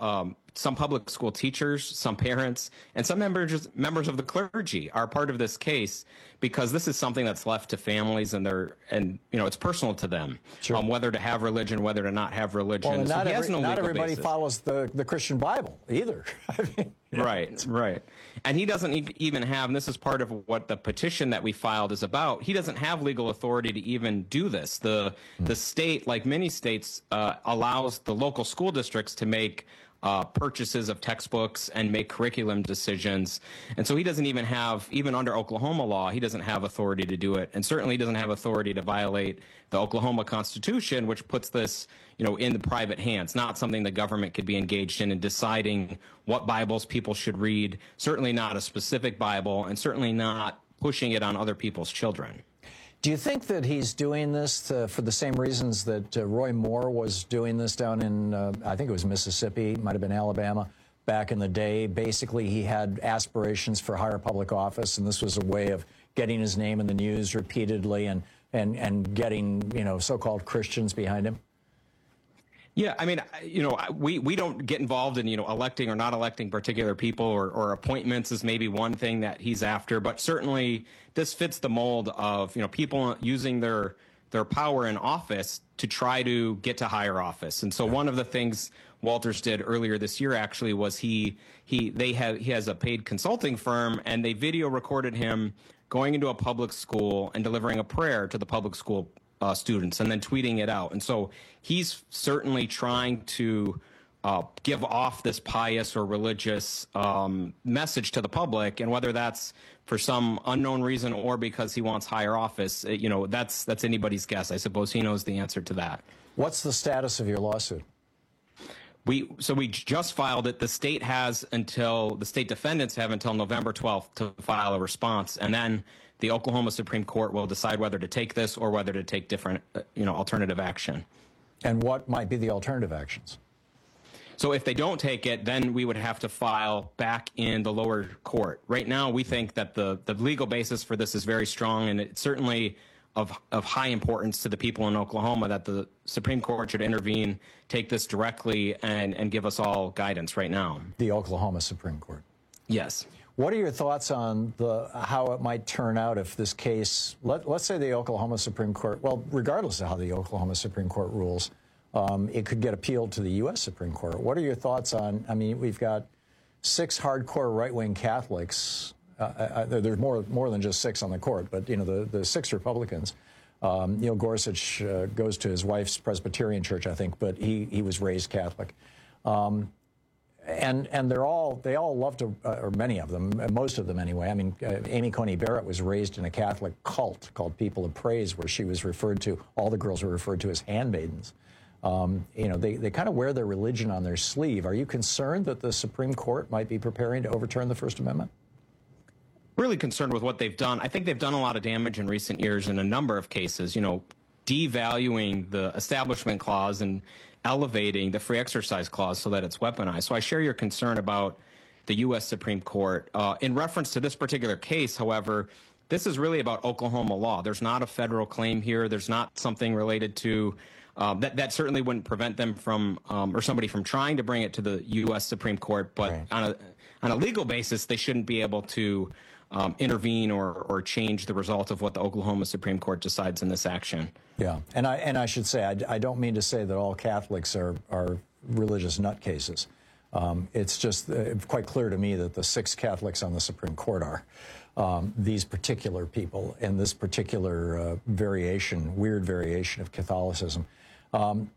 some public school teachers, some parents, and some members members of the clergy are part of this case because this is something that's left to families, and they're and you know it's personal to them, Sure. um, whether to have religion, whether to not have religion. Well, and So not, he has every, no not legal everybody basis. follows the, the Christian Bible either. I mean, yeah. Right, right. And he doesn't e- even have, and this is part of what the petition that we filed is about, he doesn't have legal authority to even do this. The the state, like many states, uh, allows the local school districts to make uh, purchases of textbooks and make curriculum decisions. And so he doesn't even have, even under Oklahoma law, he doesn't have authority to do it. And certainly doesn't have authority to violate the Oklahoma Constitution, which puts this, you know, in the private hands, not something the government could be engaged in in deciding what Bibles people should read, certainly not a specific Bible, and certainly not pushing it on other people's children. Do you think that he's doing this to, for the same reasons that uh, Roy Moore was doing this down in, uh, I think it was Mississippi, might have been Alabama, back in the day? Basically, he had aspirations for higher public office, and this was a way of getting his name in the news repeatedly and, and, and getting, you know, so-called Christians behind him? Yeah, I mean, you know, we, we don't get involved in, you know, electing or not electing particular people, or, or appointments is maybe one thing that he's after. But certainly this fits the mold of, you know, people using their their power in office to try to get to higher office. And so one of the things Walters did earlier this year actually was he he they have he has a paid consulting firm, and they video recorded him going into a public school and delivering a prayer to the public school Uh, students and then tweeting it out. And so he's certainly trying to uh, give off this pious or religious um, message to the public, and whether that's for some unknown reason or because he wants higher office, you know, that's that's anybody's guess. I suppose he knows the answer to that. What's the status of your lawsuit? We so we just filed it. The state has until the state defendants have until November twelfth to file a response, and then the Oklahoma Supreme Court will decide whether to take this or whether to take different, uh, you know, alternative action. And what might be the alternative actions? So if they don't take it, then we would have to file back in the lower court. Right now, we think that the, the legal basis for this is very strong, and it's certainly of of high importance to the people in Oklahoma that the Supreme Court should intervene, take this directly, and, and give us all guidance right now. The Oklahoma Supreme Court. Yes. What are your thoughts on the how it might turn out if this case, let, let's say the Oklahoma Supreme Court, well, regardless of how the Oklahoma Supreme Court rules, um, it could get appealed to the U S Supreme Court. What are your thoughts on, I mean, we've got six hardcore right-wing Catholics. Uh, uh, there's more more than just six on the court, but, you know, the, the six Republicans. Um, Neil Gorsuch uh, goes to his wife's Presbyterian church, I think, but he, he was raised Catholic. Um, And and they're all they all love to, uh, or many of them, most of them anyway. I mean, uh, Amy Coney Barrett was raised in a Catholic cult called People of Praise, where she was referred to, all the girls were referred to as handmaidens. Um, you know, they, they kind of wear their religion on their sleeve. Are you concerned that the Supreme Court might be preparing to overturn the First Amendment? Really concerned with what they've done. I think they've done a lot of damage in recent years in a number of cases, you know, devaluing the Establishment Clause and elevating the Free Exercise Clause so that it's weaponized. So I share your concern about the U S Supreme Court. Uh, in reference to this particular case, however, this is really about Oklahoma law. There's not a federal claim here. There's not something related to um, that. That certainly wouldn't prevent them from, um, or somebody from trying to bring it to the U S Supreme Court. But right. on a on a legal basis, they shouldn't be able to um, intervene or or change the result of what the Oklahoma Supreme Court decides in this action. Yeah, and I and I should say I, I don't mean to say that all Catholics are are religious nutcases. Um, it's just uh, quite clear to me that the six Catholics on the Supreme Court are um, these particular people and this particular uh, variation, weird variation of Catholicism. Um,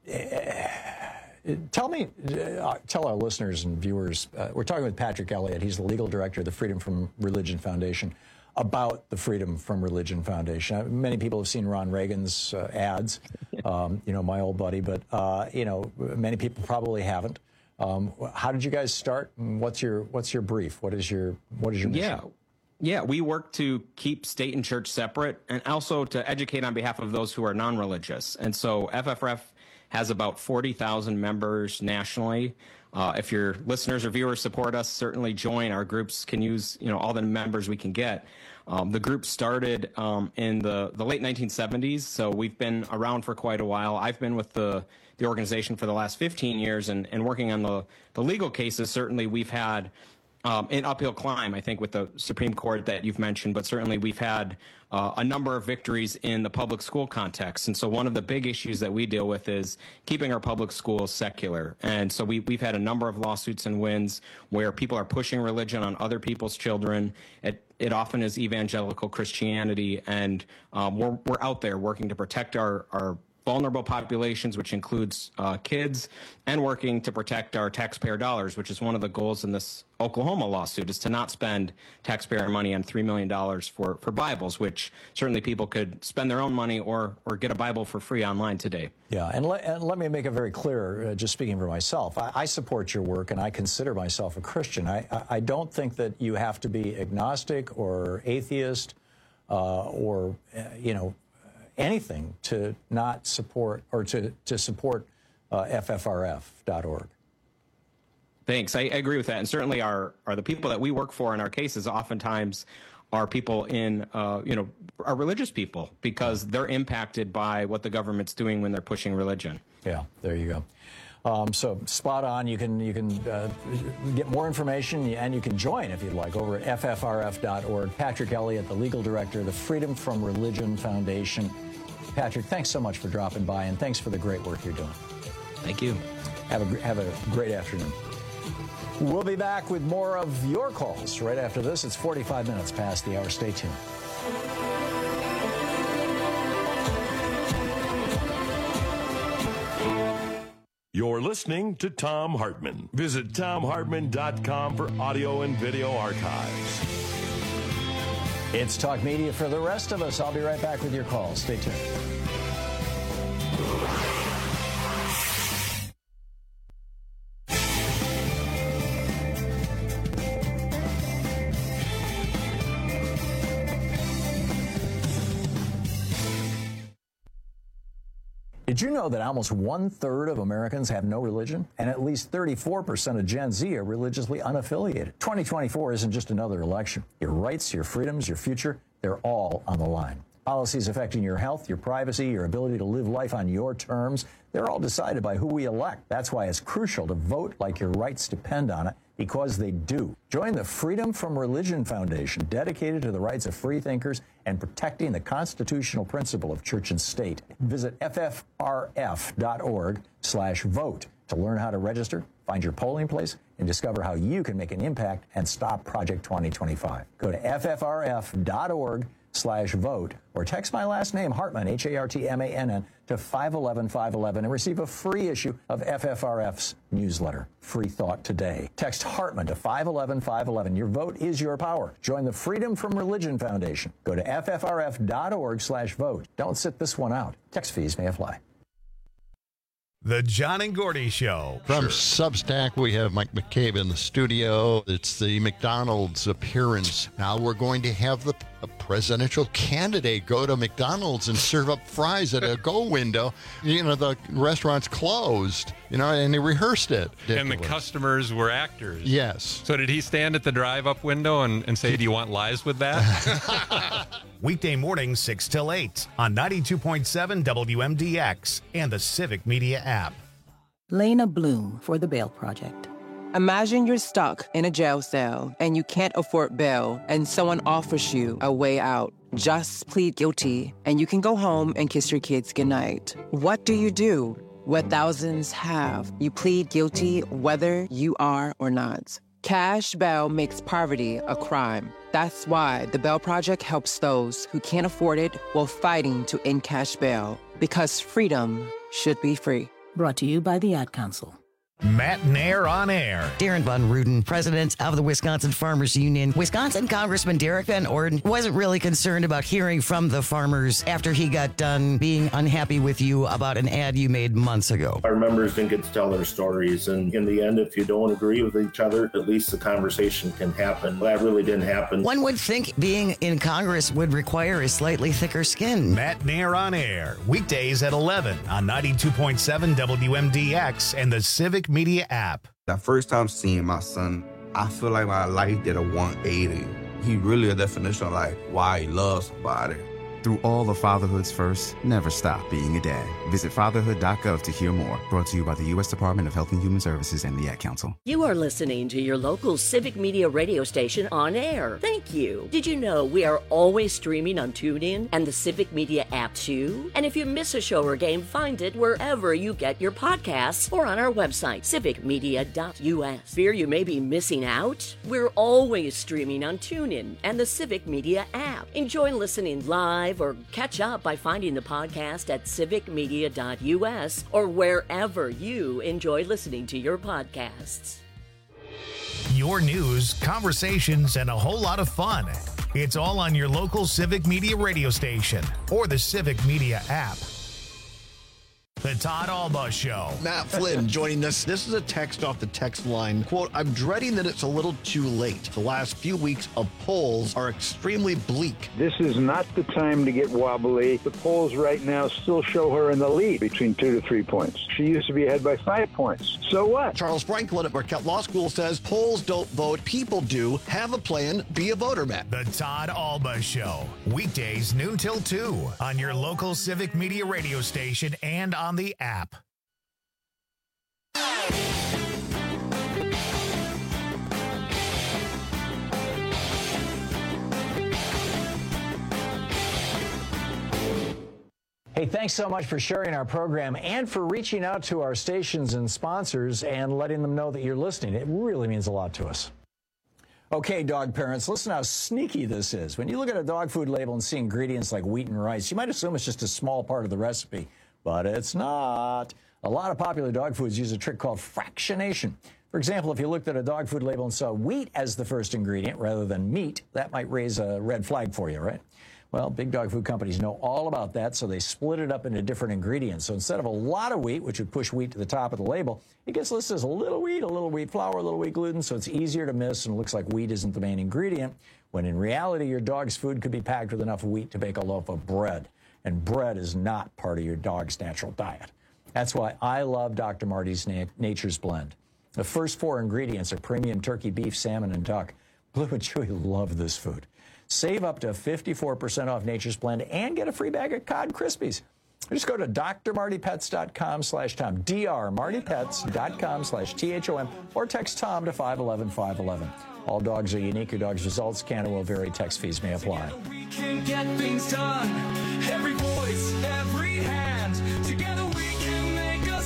tell me, uh, tell our listeners and viewers. Uh, we're talking with Patrick Elliott. He's the legal director of the Freedom from Religion Foundation. About the Freedom from Religion Foundation. Uh, many people have seen Ron Reagan's uh, ads, um, you know, my old buddy, but, uh, you know, many people probably haven't. Um, how did you guys start? And what's your what's your brief? What is your what is your mission? Yeah. Yeah, we work to keep state and church separate, and also to educate on behalf of those who are non-religious. And so F F R F has about forty thousand members nationally. Uh, if your listeners or viewers support us, certainly join. Our groups can use, you know, all the members we can get. Um, the group started um, in the, the late nineteen seventies, so we've been around for quite a while. I've been with the the organization for the last fifteen years, and, and working on the, the legal cases. Certainly we've had um, an uphill climb, I think, with the Supreme Court that you've mentioned, but certainly we've had uh, a number of victories in the public school context. And so one of the big issues that we deal with is keeping our public schools secular. And so we, we've had a number of lawsuits and wins where people are pushing religion on other people's children. It, it often is evangelical Christianity, and um, we're, we're out there working to protect our, our vulnerable populations, which includes uh, kids, and working to protect our taxpayer dollars, which is one of the goals in this Oklahoma lawsuit, is to not spend taxpayer money on three million dollars for, for Bibles, which certainly people could spend their own money or, or get a Bible for free online today. Yeah, and, le- and let me make it very clear, uh, just speaking for myself, I, I support your work, and I consider myself a Christian. I, I, I don't think that you have to be agnostic or atheist uh, or, uh, you know, anything to not support or to, to support uh, F F R F dot org. Thanks. I, I agree with that. And certainly our, are the people that we work for in our cases oftentimes are people in, uh, you know, are religious people, because they're impacted by what the government's doing when they're pushing religion. Yeah, there you go. Um, so spot on. You can you can uh, get more information, and you can join if you'd like over at F F R F dot org. Patrick Elliott, the legal director of the Freedom from Religion Foundation. Patrick, thanks so much for dropping by, and thanks for the great work you're doing. Thank you. Have a have a great afternoon. We'll be back with more of your calls right after this. It's forty-five minutes past the hour. Stay tuned. You're listening to Thom Hartmann. Visit Thom Hartmann dot com for audio and video archives. It's Talk Media for the rest of us. I'll be right back with your calls. Stay tuned. Did you know that almost one-third of Americans have no religion? And at least thirty-four percent of Gen Z are religiously unaffiliated. twenty twenty-four isn't just another election. Your rights, your freedoms, your future, they're all on the line. Policies affecting your health, your privacy, your ability to live life on your terms, they're all decided by who we elect. That's why it's crucial to vote like your rights depend on it, because they do. Join the Freedom from Religion Foundation, dedicated to the rights of free thinkers and protecting the constitutional principle of church and state. Visit F F R F dot org slash vote to learn how to register, find your polling place, and discover how you can make an impact and stop Project twenty twenty-five. Go to F F R F dot org slash vote or text my last name, Hartmann, H A R T M A N N, to five one one five one one and receive a free issue of F F R F's newsletter, Free Thought Today. Text Hartmann to five one one five one one. Your vote is your power. Join the Freedom from Religion Foundation. Go to F F R F dot org slash vote. Don't sit this one out. Text fees may apply. The John and Gordy Show. From sure. Substack, we have Mike McCabe in the studio. It's the McDonald's appearance. Now we're going to have the a presidential candidate go to McDonald's and serve up fries at a go window. You know, the restaurant's closed, you know, and they rehearsed it. Ridiculous. And the customers were actors. Yes. So did he stand at the drive-up window and, and say, do you want lies with that? Weekday mornings, six till eight on ninety-two point seven W M D X and the Civic Media app. Lena Bloom for the Bail Project. Imagine you're stuck in a jail cell and you can't afford bail and someone offers you a way out. Just plead guilty and you can go home and kiss your kids goodnight. What do you do? What thousands have. You plead guilty whether you are or not. Cash bail makes poverty a crime. That's why the Bail Project helps those who can't afford it while fighting to end cash bail. Because freedom should be free. Brought to you by the Ad Council. Matt Nair on air. Darren Von Ruden, president of the Wisconsin Farmers Union. Wisconsin Congressman Derek Van Orden wasn't really concerned about hearing from the farmers after he got done being unhappy with you about an ad you made months ago. Our members didn't get to tell their stories, and in the end, if you don't agree with each other, at least the conversation can happen. That really didn't happen. One would think being in Congress would require a slightly thicker skin. Matt Nair on air, weekdays at eleven on ninety-two point seven W M D X and the Civic Media app. The first time seeing my son, I feel like my life did a one eighty. He really a definition of like why he loves somebody. Through all of fatherhood's firsts, never stop being a dad. Visit fatherhood dot gov to hear more. Brought to you by the U S Department of Health and Human Services and the Ad Council. You are listening to your local Civic Media radio station on air. Thank you. Did you know we are always streaming on TuneIn and the Civic Media app too? And if you miss a show or game, find it wherever you get your podcasts or on our website, civic media dot U S. Fear you may be missing out? We're always streaming on TuneIn and the Civic Media app. Enjoy listening live or catch up by finding the podcast at civic media dot U S or wherever you enjoy listening to your podcasts. Your news, conversations, and a whole lot of fun. It's all on your local Civic Media radio station or the Civic Media app. The Todd Alba Show. Matt Flynn joining us. This is a text off the text line. Quote, I'm dreading that it's a little too late. The last few weeks of polls are extremely bleak. This is not the time to get wobbly. The polls right now still show her in the lead between two to three points. She used to be ahead by five points. So what? Charles Franklin at Marquette Law School says polls don't vote, people do. Have a plan, be a voter, Matt. The Todd Alba Show. Weekdays noon till two on your local Civic Media radio station and on the app. Hey, thanks so much for sharing our program and for reaching out to our stations and sponsors and letting them know that you're listening. It really means a lot to us. Okay, dog parents, listen how sneaky this is. When you look at a dog food label and see ingredients like wheat and rice, you might assume it's just a small part of the recipe, but it's not. A lot of popular dog foods use a trick called fractionation. For example, if you looked at a dog food label and saw wheat as the first ingredient rather than meat, that might raise a red flag for you, right? Well, big dog food companies know all about that, so they split it up into different ingredients. So instead of a lot of wheat, which would push wheat to the top of the label, it gets listed as a little wheat, a little wheat flour, a little wheat gluten, so it's easier to miss and it looks like wheat isn't the main ingredient, when in reality, your dog's food could be packed with enough wheat to bake a loaf of bread. And bread is not part of your dog's natural diet. That's why I love Doctor Marty's Na- Nature's Blend. The first four ingredients are premium turkey, beef, salmon, and duck. Blue and Chewy love this food. Save up to fifty-four percent off Nature's Blend and get a free bag of Cod Krispies. Just go to d r marty pets dot com slash Tom, d r marty pets dot com slash T H O M, or text Tom to five one one, five one one. All dogs are unique. Your dog's results can and will vary. Text fees may apply. We can get things done. Every voice, every hand. Together we can make a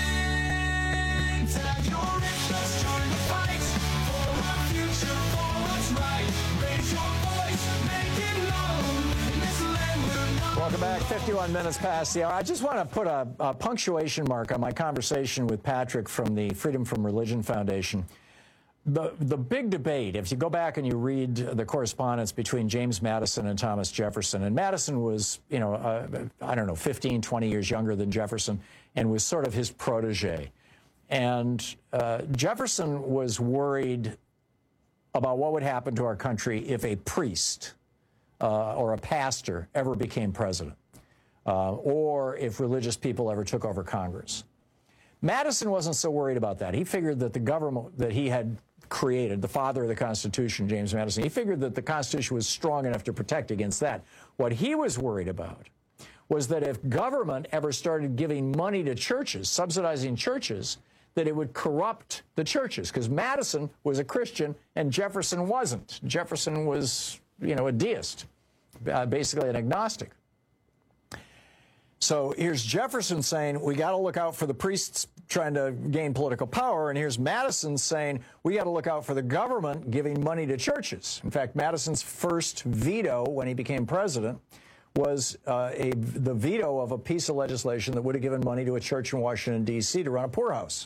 stand. Tag your interest, join the fight. For our future, for what's right. Raise your voice, make it known. This land will know. Welcome back. fifty-one minutes past the hour. I just want to put a, a punctuation mark on my conversation with Patrick from the Freedom from Religion Foundation. The, the big debate, if you go back and you read the correspondence between James Madison and Thomas Jefferson, and Madison was, you know, uh, I don't know, fifteen, twenty years younger than Jefferson, and was sort of his protege. And uh, Jefferson was worried about what would happen to our country if a priest uh, or a pastor ever became president, uh, or if religious people ever took over Congress. Madison wasn't so worried about that. He figured that the government that he had created, the father of the Constitution, James Madison, he figured that the Constitution was strong enough to protect against that. What he was worried about was that if government ever started giving money to churches, subsidizing churches, that it would corrupt the churches, because Madison was a Christian and Jefferson wasn't. Jefferson was, you know, a deist, uh, basically an agnostic. So here's Jefferson saying, we got to look out for the priests trying to gain political power. And here's Madison saying, we got to look out for the government giving money to churches. In fact, Madison's first veto when he became president was uh, a, the veto of a piece of legislation that would have given money to a church in Washington, D C to run a poorhouse.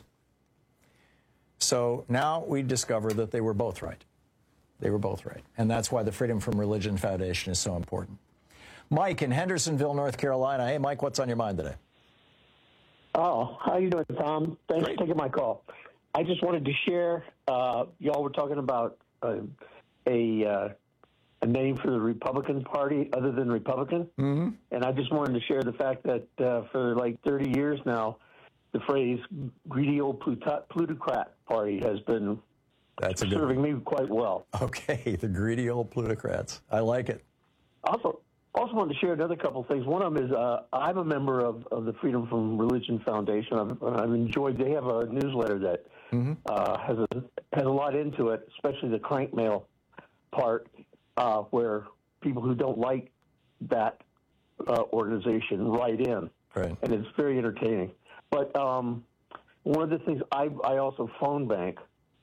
So now we discover that they were both right. They were both right. And that's why the Freedom from Religion Foundation is so important. Mike in Hendersonville, North Carolina. Hey, Mike, what's on your mind today? Oh, how you doing, Tom? Thanks Great. for taking my call. I just wanted to share, uh, y'all were talking about uh, a uh, a name for the Republican Party other than Republican. Mm-hmm. And I just wanted to share the fact that uh, for like thirty years now, the phrase greedy old plutocrat party has been That's a good serving one. me quite well. Okay, the greedy old plutocrats. I like it. Also, also wanted to share another couple of things. One of them is uh, I'm a member of, of the Freedom from Religion Foundation. I've, I've enjoyed. They have a newsletter that mm-hmm. uh, has a has a lot into it, especially the crank mail part, uh, where people who don't like that uh, organization write in, right. and it's very entertaining. But um, one of the things I I also phone bank.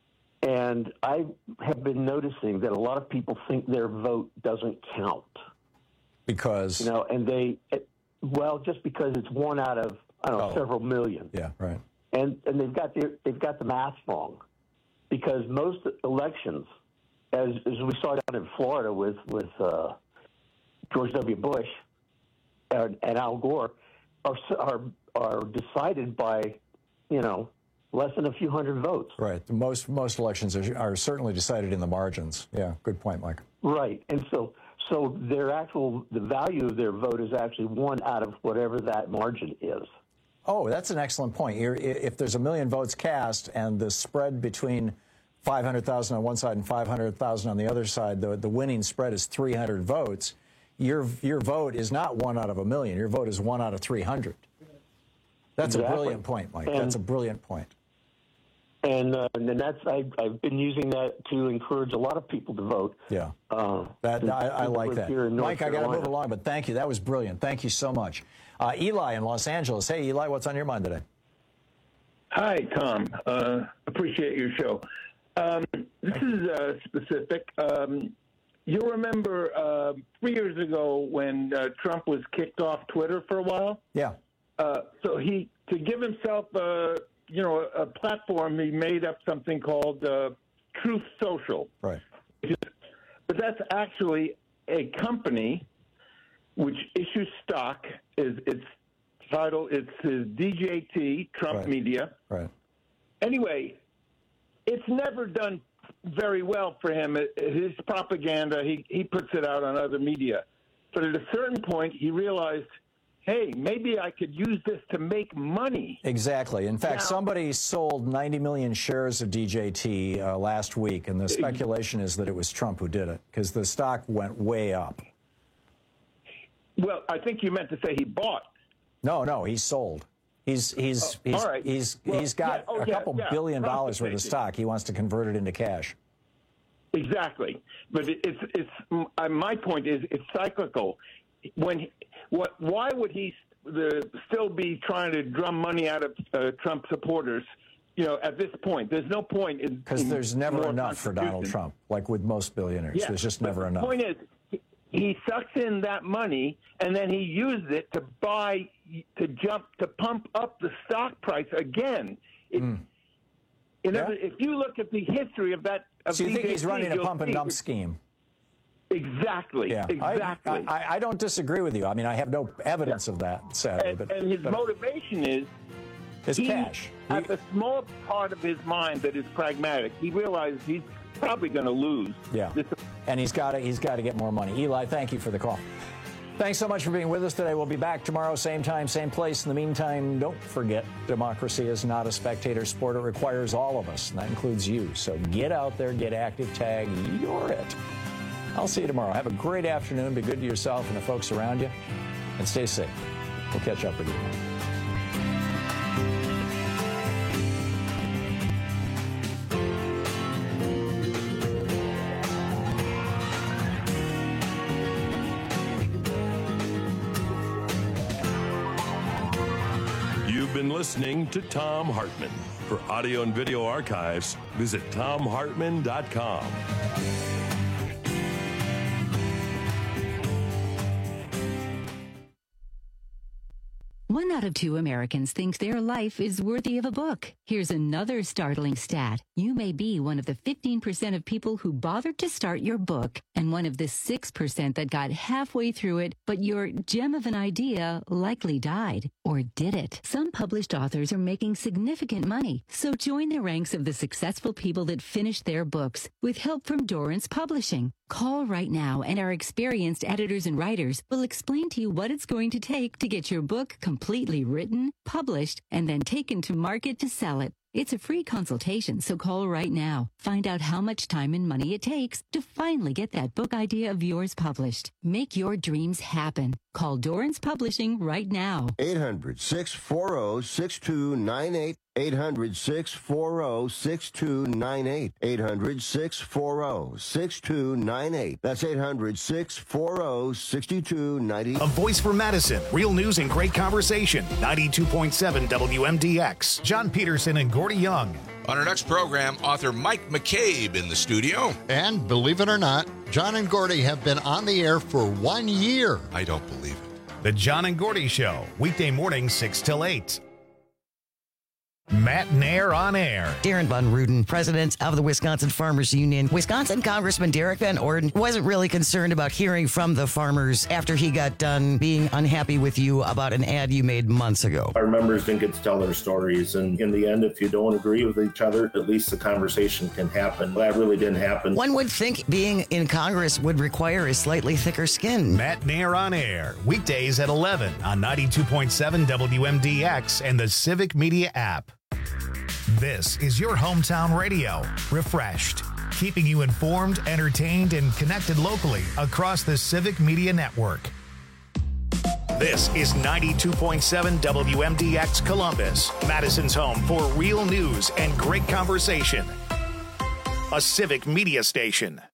And I have been noticing that a lot of people think their vote doesn't count. Because? You know, and they, it, well, just because it's one out of, I don't know, oh. several million. Yeah, right. And and they've got the, they've got the math wrong. Because most elections, as, as we saw down in Florida with, with uh, George W. Bush and, and Al Gore, are, are, are decided by, you know, less than a few hundred votes. Right. Most most elections are, are certainly decided in the margins. Yeah, good point, Mike. Right. And so so their actual, the value of their vote is actually one out of whatever that margin is. Oh, that's an excellent point. You're, if there's a million votes cast and the spread between five hundred thousand on one side and five hundred thousand on the other side, the, the winning spread is three hundred votes, your, your vote is not one out of a million. Your vote is one out of three hundred. That's Exactly. a brilliant point, Mike. And, that's a brilliant point. And, uh, and then that's, I, I've been using that to encourage a lot of people to vote. Yeah. Uh, that I, I like that. Mike, I got to move along, but thank you. That was brilliant. Thank you so much. Uh, Eli in Los Angeles. Hey, Eli, what's on your mind today? Hi, Tom. Uh, appreciate your show. Um, this is uh, specific. Um, you'll remember uh, three years ago when uh, Trump was kicked off Twitter for a while? Yeah. Uh, so he, to give himself a, you know, a, a platform, he made up something called uh, Truth Social. Right. But that's actually a company which issues stock. Is its title? It's his D J T, Trump Right. Media. Right. Anyway, it's never done very well for him. His propaganda, he, he puts it out on other media. But at a certain point, he realized, hey, maybe I could use this to make money. Exactly. In fact, Now, somebody sold ninety million shares of D J T uh, last week, and the speculation is that it was Trump who did it because the stock went way up. Well, I think you meant to say he bought. No, no, he sold. He's he's Oh, he's all right. he's Well, he's got yeah, oh, a yeah, couple yeah, billion profit dollars worth of taking. stock. He wants to convert it into cash. Exactly, but it, it's it's uh, my point is it's cyclical. When he, what why would he the, still be trying to drum money out of uh, Trump supporters? You know, at this point, there's no point in Because in there's never more enough for Donald contribution. Trump, like with most billionaires. Yeah, There's just but never the enough. point is, he- he sucks in that money and then he used it to buy, to jump, to pump up the stock price again. It, Mm. in Yeah. other, if you look at the history of that, of So you think D J T, he's running a you'll pump and see dump it's- scheme? Exactly. Yeah, Exactly. I, I, I don't disagree with you. I mean, I have no evidence of that, sadly. and, But, and his but motivation is it's he cash. has a small part of his mind that is pragmatic. He realizes he's probably going to lose. Yeah, This, and he's got to he's got to get more money. Eli, thank you for the call. Thanks so much for being with us today. We'll be back tomorrow, same time, same place. In the meantime, don't forget, democracy is not a spectator sport. It requires all of us, and that includes you. So get out there, get active, tag, you're it. I'll see you tomorrow. Have a great afternoon. Be good to yourself and the folks around you, and stay safe. We'll catch up with you. You've been listening to Tom Hartman. For audio and video archives, visit tom hartman dot com. One out of two Americans think their life is worthy of a book. Here's another startling stat. You may be one of the fifteen percent of people who bothered to start your book and one of the six percent that got halfway through it, but your gem of an idea likely died. Or did it? Some published authors are making significant money, so join the ranks of the successful people that finished their books with help from Dorrance Publishing. Call right now and our experienced editors and writers will explain to you what it's going to take to get your book completely written, published, and then taken to market to sell it. It's a free consultation, so call right now. Find out how much time and money it takes to finally get that book idea of yours published. Make your dreams happen. Call Dorrance Publishing right now. eight hundred, six four zero, six two nine eight. eight hundred, six four zero, six two nine eight. eight hundred, six four zero, six two nine eight. That's eight hundred, six four zero, six two nine eight. A voice for Madison. Real news and great conversation. ninety-two point seven W M D X. John Peterson and Gordy Young. On our next program, author Mike McCabe in the studio. And believe it or not, John and Gordy have been on the air for one year. I don't believe it. The John and Gordy Show. Weekday mornings six till eight. Matt Nair on air. Darren Von Ruden, president of the Wisconsin Farmers Union. Wisconsin Congressman Derek Van Orden wasn't really concerned about hearing from the farmers after he got done being unhappy with you about an ad you made months ago. Our members didn't get to tell their stories. And in the end, if you don't agree with each other, at least the conversation can happen. That really didn't happen. One would think being in Congress would require a slightly thicker skin. Matt Nair on air. Weekdays at eleven on ninety-two point seven W M D X and the Civic Media app. This is your hometown radio, Refreshed, keeping you informed, entertained, and connected locally across the Civic Media Network. This is ninety-two point seven W M D X Columbus, Madison's home for real news and great conversation. A Civic Media station.